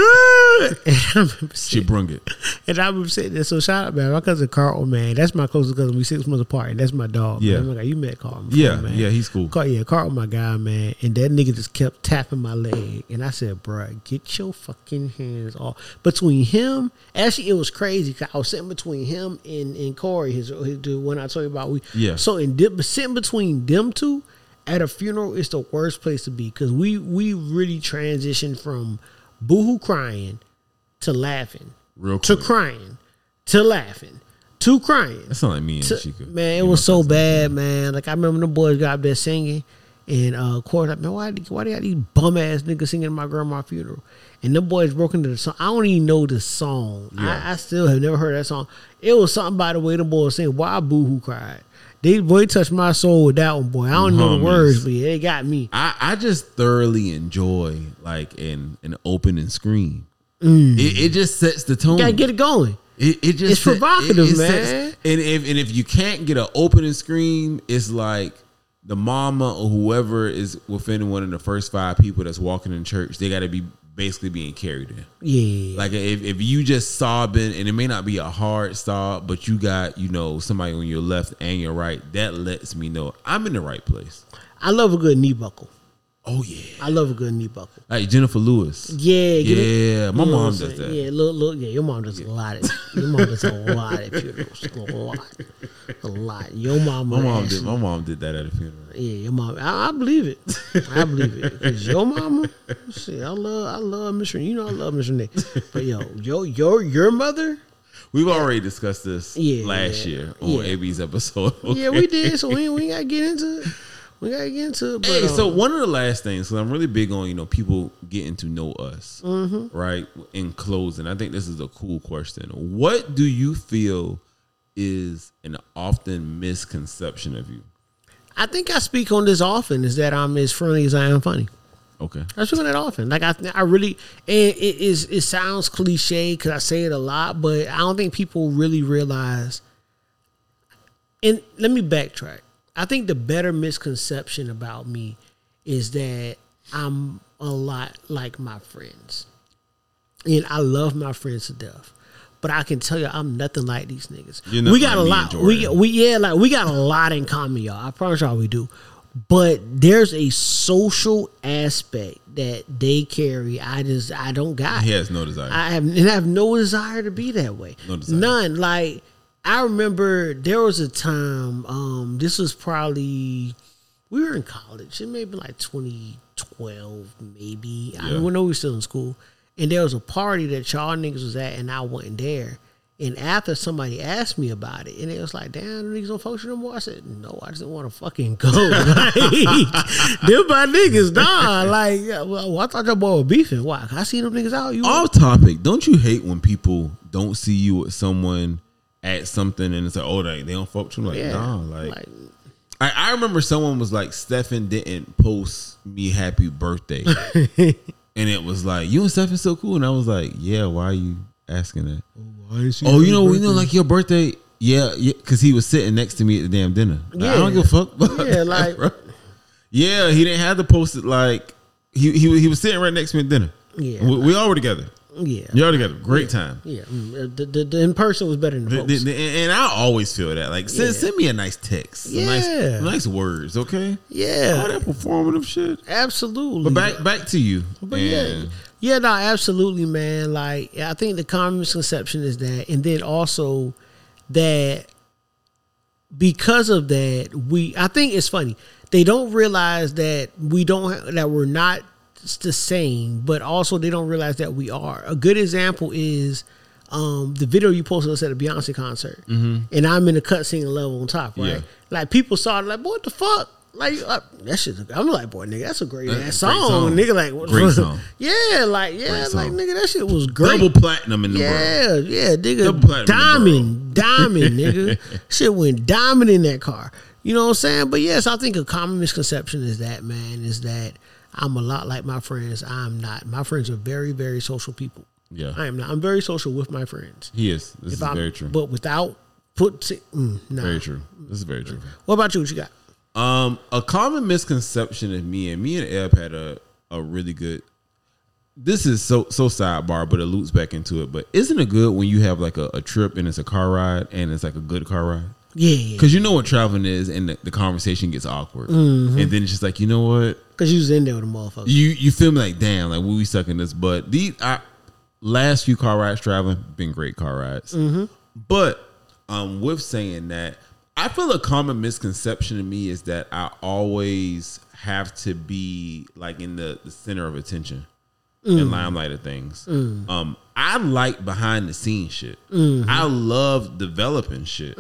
And I remember
she
sitting,
brung it.
and I remember sitting there. So shout out, man, my cousin Carl, man, that's my closest cousin. We six months apart, and that's my dog.
Yeah.
man. I'm like, you met Carl, before,
Yeah,
man.
yeah, he's cool.
Carl, yeah, Carl, my guy, man, and that nigga just kept tapping my leg, and I said, "Bruh, get your fucking hands off." Between him, actually, it was crazy because I was sitting between him and, and Corey, his, his the one I told you about. We
Yeah.
So in di- sitting between them two at a funeral is the worst place to be because we we really transitioned from boohoo crying to laughing
Real
to
quick.
crying to laughing to crying.
That sound like me and
To-
Chica.
man, it
You
was
know,
so bad, man. Like I remember the boys got up there singing, and uh, Corey like, man, why why they got these bum ass niggas singing at my grandma's funeral? And them boys broke into the song. I don't even know the song.
Yeah.
I, I still have never heard that song. It was something by the way the boys sing. Why Boohoo cried? They boy touched my soul with that one, boy. I don't know the
Homies.
words, but yeah, they got me.
I, I just thoroughly enjoy like an an opening scream. It, it just sets the tone.
You gotta get it going.
It, it just
It's
set-
provocative, man.
and if and if you can't get an opening scream, it's like the mama or whoever is within one of the first five people that's walking in church. They got to be basically being carried in.
Yeah.
Like if, if you just sobbing, and it may not be a hard sob, but you got, you know, somebody on your left and your right, that lets me know I'm in the right place.
I love a good knee buckle.
Oh yeah,
I love a good knee buckle.
like Jennifer Lewis.
Yeah, get it-
Yeah, my
you know
mom
what I'm
does
saying?
that.
Yeah, look, look, yeah, your mom does a lot. Of, your mom does a lot at funerals, a lot, a lot. Your mama,
My mom
actually-
did. My mom did that at a funeral.
Yeah, your mom. I, I believe it. I believe it. Cause your mama, shit, I love, I love Miss Renee. You know, I love Miss Renee. But yo, your your your mother.
We've already discussed this
Yeah,
last
yeah,
year on
yeah.
A B's episode.
Yeah, we did. So we we gotta get into it. We gotta get into it. But,
Hey, so
um,
one of the last things, because I'm really big on, you know, people getting to know us,
Mm-hmm.
right? In closing, I think this is a cool question. What do you feel is an often misconception of you?
I think I speak on this often. Is that I'm as friendly as I am funny.
Okay.
I speak on that often. Like I, I really, and it is. It sounds cliche because I say it a lot, but I don't think people really realize. And let me backtrack. I think the better misconception about me is that I'm a lot like my friends, and I love my friends to death. But I can tell you, I'm nothing like these niggas.
You're
We
nothing
got a
like me and
lot. We
Jordan.
we yeah, like we got a lot in common, y'all. I promise y'all we do. But there's a social aspect that they carry. I just I don't got.
He has no desire.
I have and I have no desire to be that way.
No desire.
None. Like I remember there was a time. Um, this was probably we were in college. It may have been like twenty twelve, maybe. I
Yeah.
don't know. We were still in school, and there was a party that y'all niggas was at, and I wasn't there. And after somebody asked me about it, and it was like, damn, the niggas don't function no more. I said, no, I just didn't want to fucking go. Like, them my niggas, nah. Like, yeah, well, I thought your boy was beefing. Why? 'Cause I see them niggas out. You
Off topic, don't you hate when people don't see you with someone at something and it's like, oh, they, they don't fuck with you? Like,
yeah.
nah. Like,
Like,
I, I remember someone was like, Stephen didn't post me happy birthday. And it was like, you and Stephen so cool. And I was like, yeah, why are you asking that? Oh, you know, you know, like your birthday. Yeah, yeah, because he was sitting next to me at the damn dinner. Like, I don't
Yeah.
give a fuck. about
Yeah,
that,
like-
bro. Yeah, he didn't have to post it. Like he he he was sitting right next to me at dinner.
Yeah.
we, we all were together.
yeah.
We all together. Great time.
Yeah, mm, the, the, the in person was better than the
The-
post.
the- the- and I always feel that. Like, send,
Yeah.
send me a nice text, some
Yeah.
nice, nice words, okay? All
yeah,
that performative shit.
absolutely.
But back back to you.
But yeah,
And
yeah, no, absolutely, man. Like, I think the common misconception is that, and then also that because of that, we. I think it's funny. They don't realize that we don't that we're not the same, but also they don't realize that we are. A good example is um, the video you posted us at a Beyonce concert, and I'm in the cut singing level on top, right?
Yeah.
Like people saw it, like, what the fuck? Like uh, that shit. I'm like, boy, nigga, that's a great
That's
ass
a great
song.
song.
Nigga. Like, what-
Great song.
Yeah, like yeah,
Great
like
song.
nigga, that shit was great.
Double platinum in the
Yeah,
world.
yeah,
Double
nigga,
platinum
diamond, diamond, nigga. Shit went diamond in that car. You know what I'm saying? But yes, I think a common misconception is that, man, is that I'm a lot like my friends. I'm not. My friends are very, very social people.
Yeah.
I am not. I'm very social with my friends.
He is. This is
I'm,
very true.
But without put, mm, nah.
Very true. This is very true.
What about you? What you got?
Um, a common misconception of me and me and Eb had a, a really good. This is so so sidebar, but it loops back into it. But isn't it good when you have like a, a trip and it's a car ride and it's like a good car ride?
Yeah,
Because you know what traveling is, and the, the conversation gets awkward,
Mm-hmm.
and then it's just like, you know what,
because you was in there with a motherfucker.
you you feel me like, damn, like we stuck in this. But these I, last few car rides traveling been great car rides.
Mm-hmm.
But um, with saying that, I feel a common misconception to me is that I always have to be like in the, the center of attention and limelight of things. Um, I like behind the scenes shit. I love developing shit.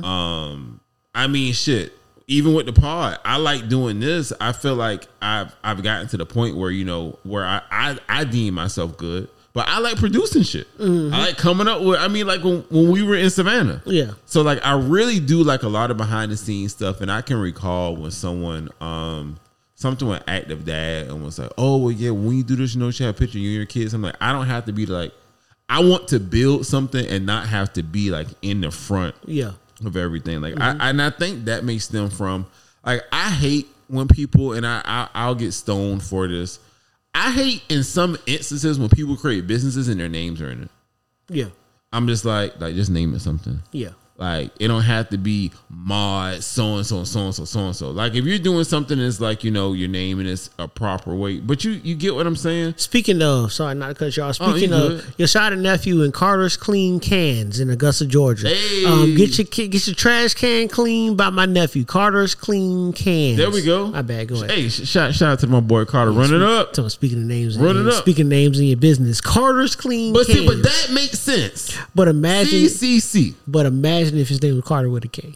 Um, I mean, shit. Even with the pod, I like doing this. I feel like I've I've gotten to the point where, you know, where I I, I deem myself good. But I like producing shit. I like coming up with, I mean, like when, when we were in Savannah.
Yeah.
So like I really do like a lot of behind the scenes stuff. And I can recall when someone, um, something with Active Dad and was like, oh, well, yeah, when you do this, you know, you have a picture of you and your kids. I'm like, I don't have to be like, I want to build something and not have to be like in the front
Yeah.
of everything. Like I and I think that may stem from like I hate when people and I, I I'll get stoned for this. I hate in some instances when people create businesses and their names are in it.
Yeah.
I'm just like like just name it something.
Yeah.
Like it don't have to be mod so and so so and so so and so. Like if you're doing something that's like, you know, your name and it's a proper way, but you you get what I'm saying.
Speaking of, sorry, not to cut you off.
Oh, you
Speaking
good.
of, your shot and nephew in Carter's Clean Cans in Augusta, Georgia.
Hey.
Um, get your ki- get your trash can clean by my nephew. Carter's Clean Cans.
There we go.
My bad. Go ahead.
Hey, sh- shout shout out to my boy Carter. Run it up.
So speaking of names, and
Run it
names,
up.
speaking of names in your business, Carter's Clean
But
Cans.
see, but that makes sense.
But imagine,
C C C.
but imagine if his name was Carter with a K.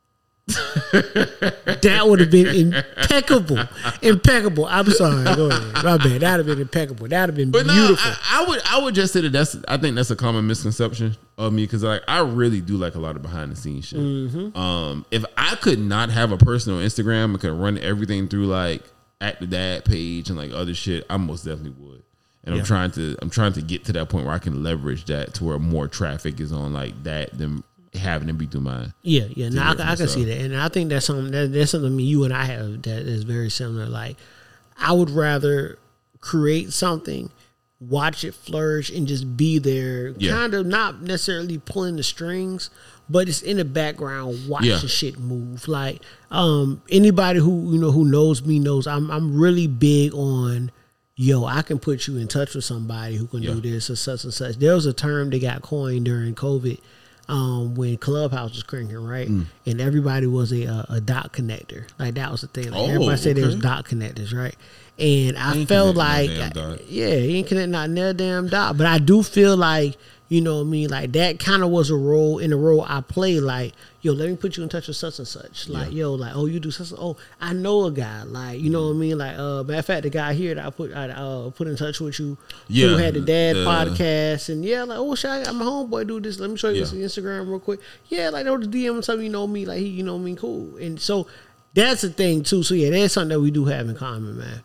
That would have been impeccable, impeccable. I'm sorry, go ahead. My bad. That'd have been impeccable. That'd have been
But no,
beautiful.
I, I would I would just say that that's I think that's a common misconception of me because like I really do like a lot of behind the scenes shit.
Mm-hmm.
Um, if I could not have a personal Instagram and could run everything through like at the dad page and like other shit, I most definitely would. And
Yeah.
I'm trying to I'm trying to get to that point where I can leverage that to where more traffic is on like that than having to be through mine.
Yeah, yeah. No, I,
different
I can see
stuff.
that, and I think that's something that, that's something me, you and I have that is very similar. Like, I would rather create something, watch it flourish, and just be there,
Yeah.
kind of not necessarily pulling the strings, but it's in the background, watch
Yeah.
the shit move. Like, um, anybody who you know who knows me knows I'm I'm really big on. Yo, I can put you in touch with somebody who can
Yeah.
do this or such and such. There was a term that got coined during COVID. Um, when Clubhouse was cranking, right,
Mm.
and everybody was a, a a dot connector, like that was the thing. Like
Oh,
everybody said they was
okay.
dot connectors, right? And I
Ain't
felt
connecting
like,
no damn dot.
yeah, he ain't connecting not near damn dot, but I do feel like, you know what I mean, like that kind of was a role in the role I play. Like, yo, let me put you in touch with such and such. Like, yo, like, oh, you do such. Oh, I know a guy. Like, you know what I mean. Like, uh, matter of fact, the guy here that I put I uh put in touch with you,
Yeah,
who had the dad
the-
podcast, and yeah, like, oh, shit, I got my homeboy do this. Let me show you
Yeah.
this Instagram real quick. Yeah, like, they'll just D M something, you know me, like he, you know me, cool. And so that's the thing too. So yeah, that's something that we do have in common, man.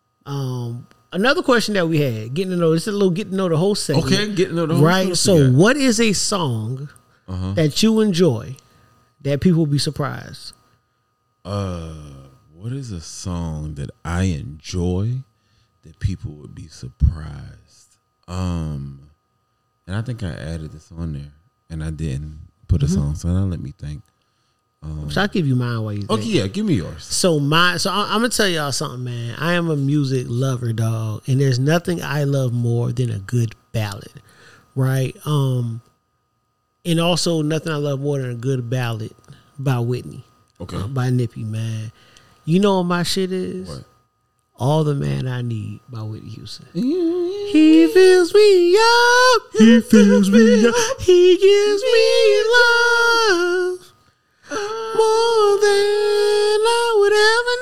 Um, another question that we had, getting to know, this is a little getting to know the whole segment.
Okay, getting to know the whole
right.
show.
So,
Yeah.
what is a song
Uh-huh.
that you enjoy that people will be surprised?
Uh, what is a song that I enjoy that people would be surprised? Um, and I think I added this on there, and I didn't put a song, so now let me think.
So I'll give you mine while you think.
Okay, yeah, give me yours.
So my, so I, I'm gonna tell y'all something, man. I am a music lover, dog, and there's nothing I love more than a good ballad, right? Um, and also nothing I love more than a good ballad by Whitney,
Okay.
uh, by Nippy, man. You know what my shit is?
What?
All the Man I Need by Whitney Houston. He fills me up. He fills me up. He gives me love more than I would ever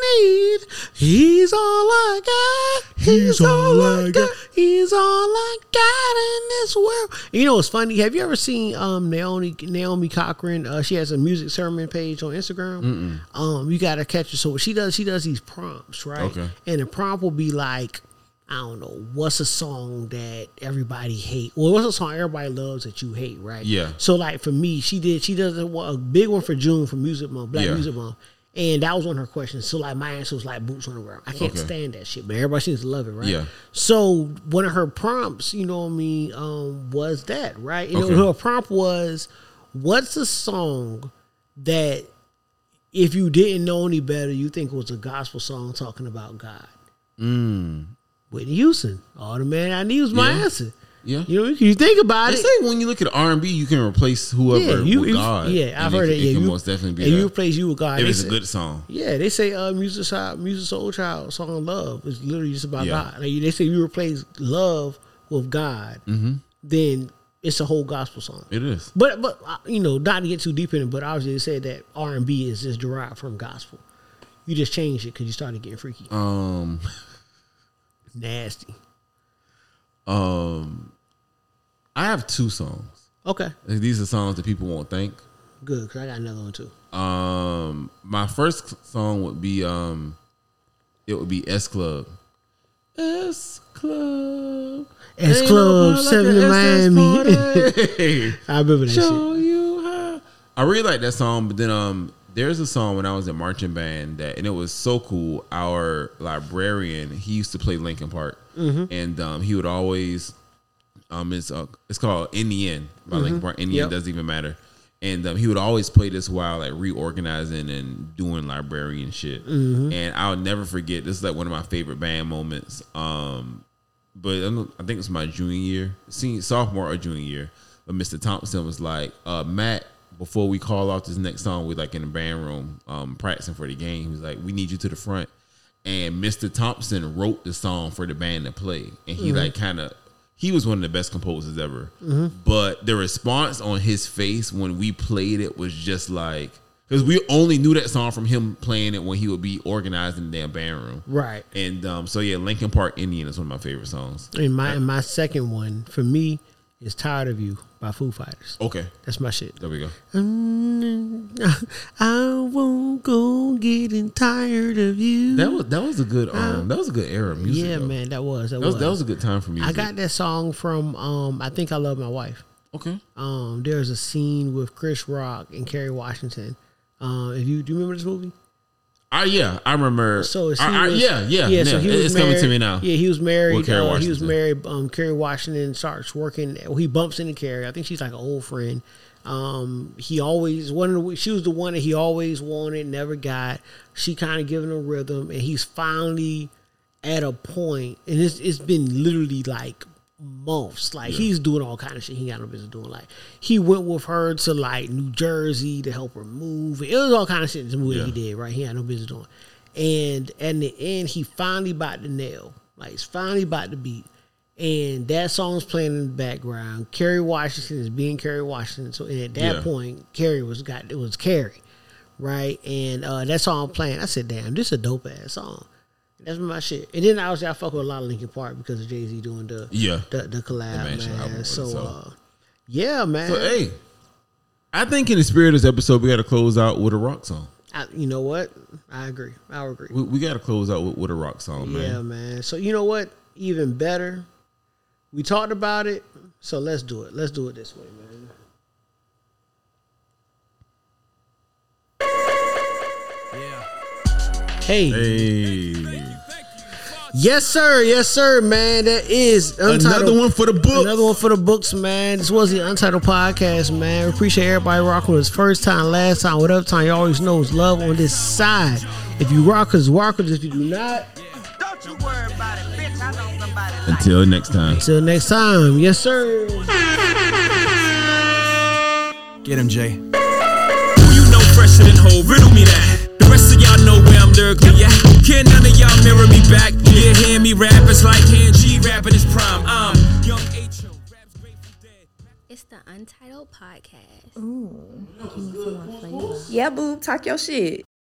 He's all I got. He's all I got in this world. You know what's funny? Have you ever seen um Naomi Naomi Cochran? Uh, she has a music sermon page on Instagram. Mm-mm. Um, you gotta catch her. So what she does, she does these prompts, right?
Okay.
And the prompt will be like, I don't know, what's a song that everybody hate? Well, what's a song everybody loves that you hate, right?
Yeah.
So like for me, she did she does a, a big one for June for Music Month, Black
Yeah.
Music Month. And that was one of her questions. So like my answer was like boots on the ground. I can't
Okay.
stand that shit, but everybody seems to love it, right?
Yeah.
So one of her prompts, you know what I mean, um, was that, right? You
Okay.
know, her prompt was, what's a song that if you didn't know any better, you think it was a gospel song talking about God?
Mm.
Whitney Houston. All the man I need was my
Yeah.
answer.
Yeah.
You know, you think about
They
it.
say when you look at R and B, you can replace whoever
you,
with
you-
God.
Yeah, I've
And
heard
it.
it. Yeah,
It can
you,
most definitely be
and
that.
you replace you with God.
if
They
it's
say-
a good song.
Yeah, they say uh, music child, music soul child song love is literally just about
Yeah.
God. Like, they say you replace love with God,
Mm-hmm.
then it's a whole gospel song.
It is.
But but uh, you know, not to get too deep in it, but obviously they said that R and B is just derived from gospel. You just changed it because you started getting freaky,
Um.
nasty.
Um. I have two songs.
Okay,
These are songs that people won't think.
good because I got another one too.
Um, my first song would be um, it would be S Club. S Club.
S
Ain't
Club
nobody
seven in
like a
Miami.
S S party.
I remember that shit.
Show you how. I really like that song, but then um, there's a song when I was in marching band that, and it was so cool. Our librarian, he used to play Linkin Park,
Mm-hmm.
and um, he would always, um, it's uh, it's called In the End by Linkin Park. In the
Yep.
End doesn't even matter. And um, he would always play this while like reorganizing and doing librarian shit.
Mm-hmm.
And I'll never forget. This is like one of my favorite band moments. Um, but I don't- I think it's my junior year, senior, sophomore or junior year. But Mister Thompson was like, uh, Matt, before we call out this next song, we're like in the band room um, practicing for the game. He was like, we need you to the front. And Mister Thompson wrote the song for the band to play. And he like kind of, he was one of the best composers ever. But the response on his face when we played it was just like, because we only knew that song from him playing it when he would be organized in the damn band room.
Right.
And um, so yeah, Linkin Park Indian is one of my favorite songs.
And my and my second one for me is "Tired of You" by Foo Fighters.
Okay,
That's my shit.
there we go.
Mm, I won't go getting tired of you.
That was that was a good um that was a good era of music.
yeah,
though.
man, that was that,
That was
was.
that was a good time for music.
I got that song from um I Think I Love My Wife.
okay.
Um, there's a scene with Chris Rock and Kerry Washington. Um, if you do you remember this movie?
Ah, yeah, I remember.
So he
I- I-
was,
yeah, yeah,
yeah. So
yeah.
he was
it's
married,
coming to me now.
Yeah, he was married.
With Kerry
uh, he was
Washington.
married. Um, Kerry Washington starts working. Well, he bumps into Kerry. I think she's like an old friend. Um, he always one of the. She was the one that he always wanted, never got. She kind of giving him rhythm, and he's finally at a point, and it's it's been literally like months. Like he's doing all kind of shit he ain't got no business doing. Like he went with her to like New Jersey to help her move. It was all kind of shit in the movie
Yeah.
he did. Right, he had no business doing. And at the end, he finally bought the nail. Like, it's finally bought the beat. And that song's playing in the background. Kerry Washington is being Kerry Washington. So at that
Yeah.
point, Kerry was got it was Kerry, right? And uh, that song playing, I said, "Damn, this is a dope ass song." That's my shit. And then obviously I fuck with a lot of Linkin Park because of Jay Z doing the
Yeah.
the, the collab,
The Mansion album
man.
with
So
it, so.
uh, yeah, man.
So hey, I think in the spirit of this episode, we got to close out with a rock song.
I, you know what? I agree. I agree.
We, we got to close out with, with a rock song, man.
Yeah, man. So you know what? Even better. We talked about it, so let's do it. Let's do it this way, man. Hey.
Hey,
Yes, sir. Yes, sir, man. That is Untitled.
another one for the book.
Another one for the books, man. This was the Untitled Podcast, man. We appreciate everybody rocking with us first time, last time, whatever time. You always know it's love on this side. If you rock us, rock us. If you do not,
Don't you worry about it, bitch. I know somebody like
Until next time.
until next time. Yes, sir.
Get him, Jay.
Who you know fresher than whole? Riddle me that. The rest of y'all know where I'm lyrically at. Can none of y'all mirror me back? Yeah, hear me rap, it's like hearing G rapping his prime. I'm young H O, raps Grateful Dead.
It's the Untitled Podcast. Ooh, give me some more flavor.
Yeah, boo, talk your shit.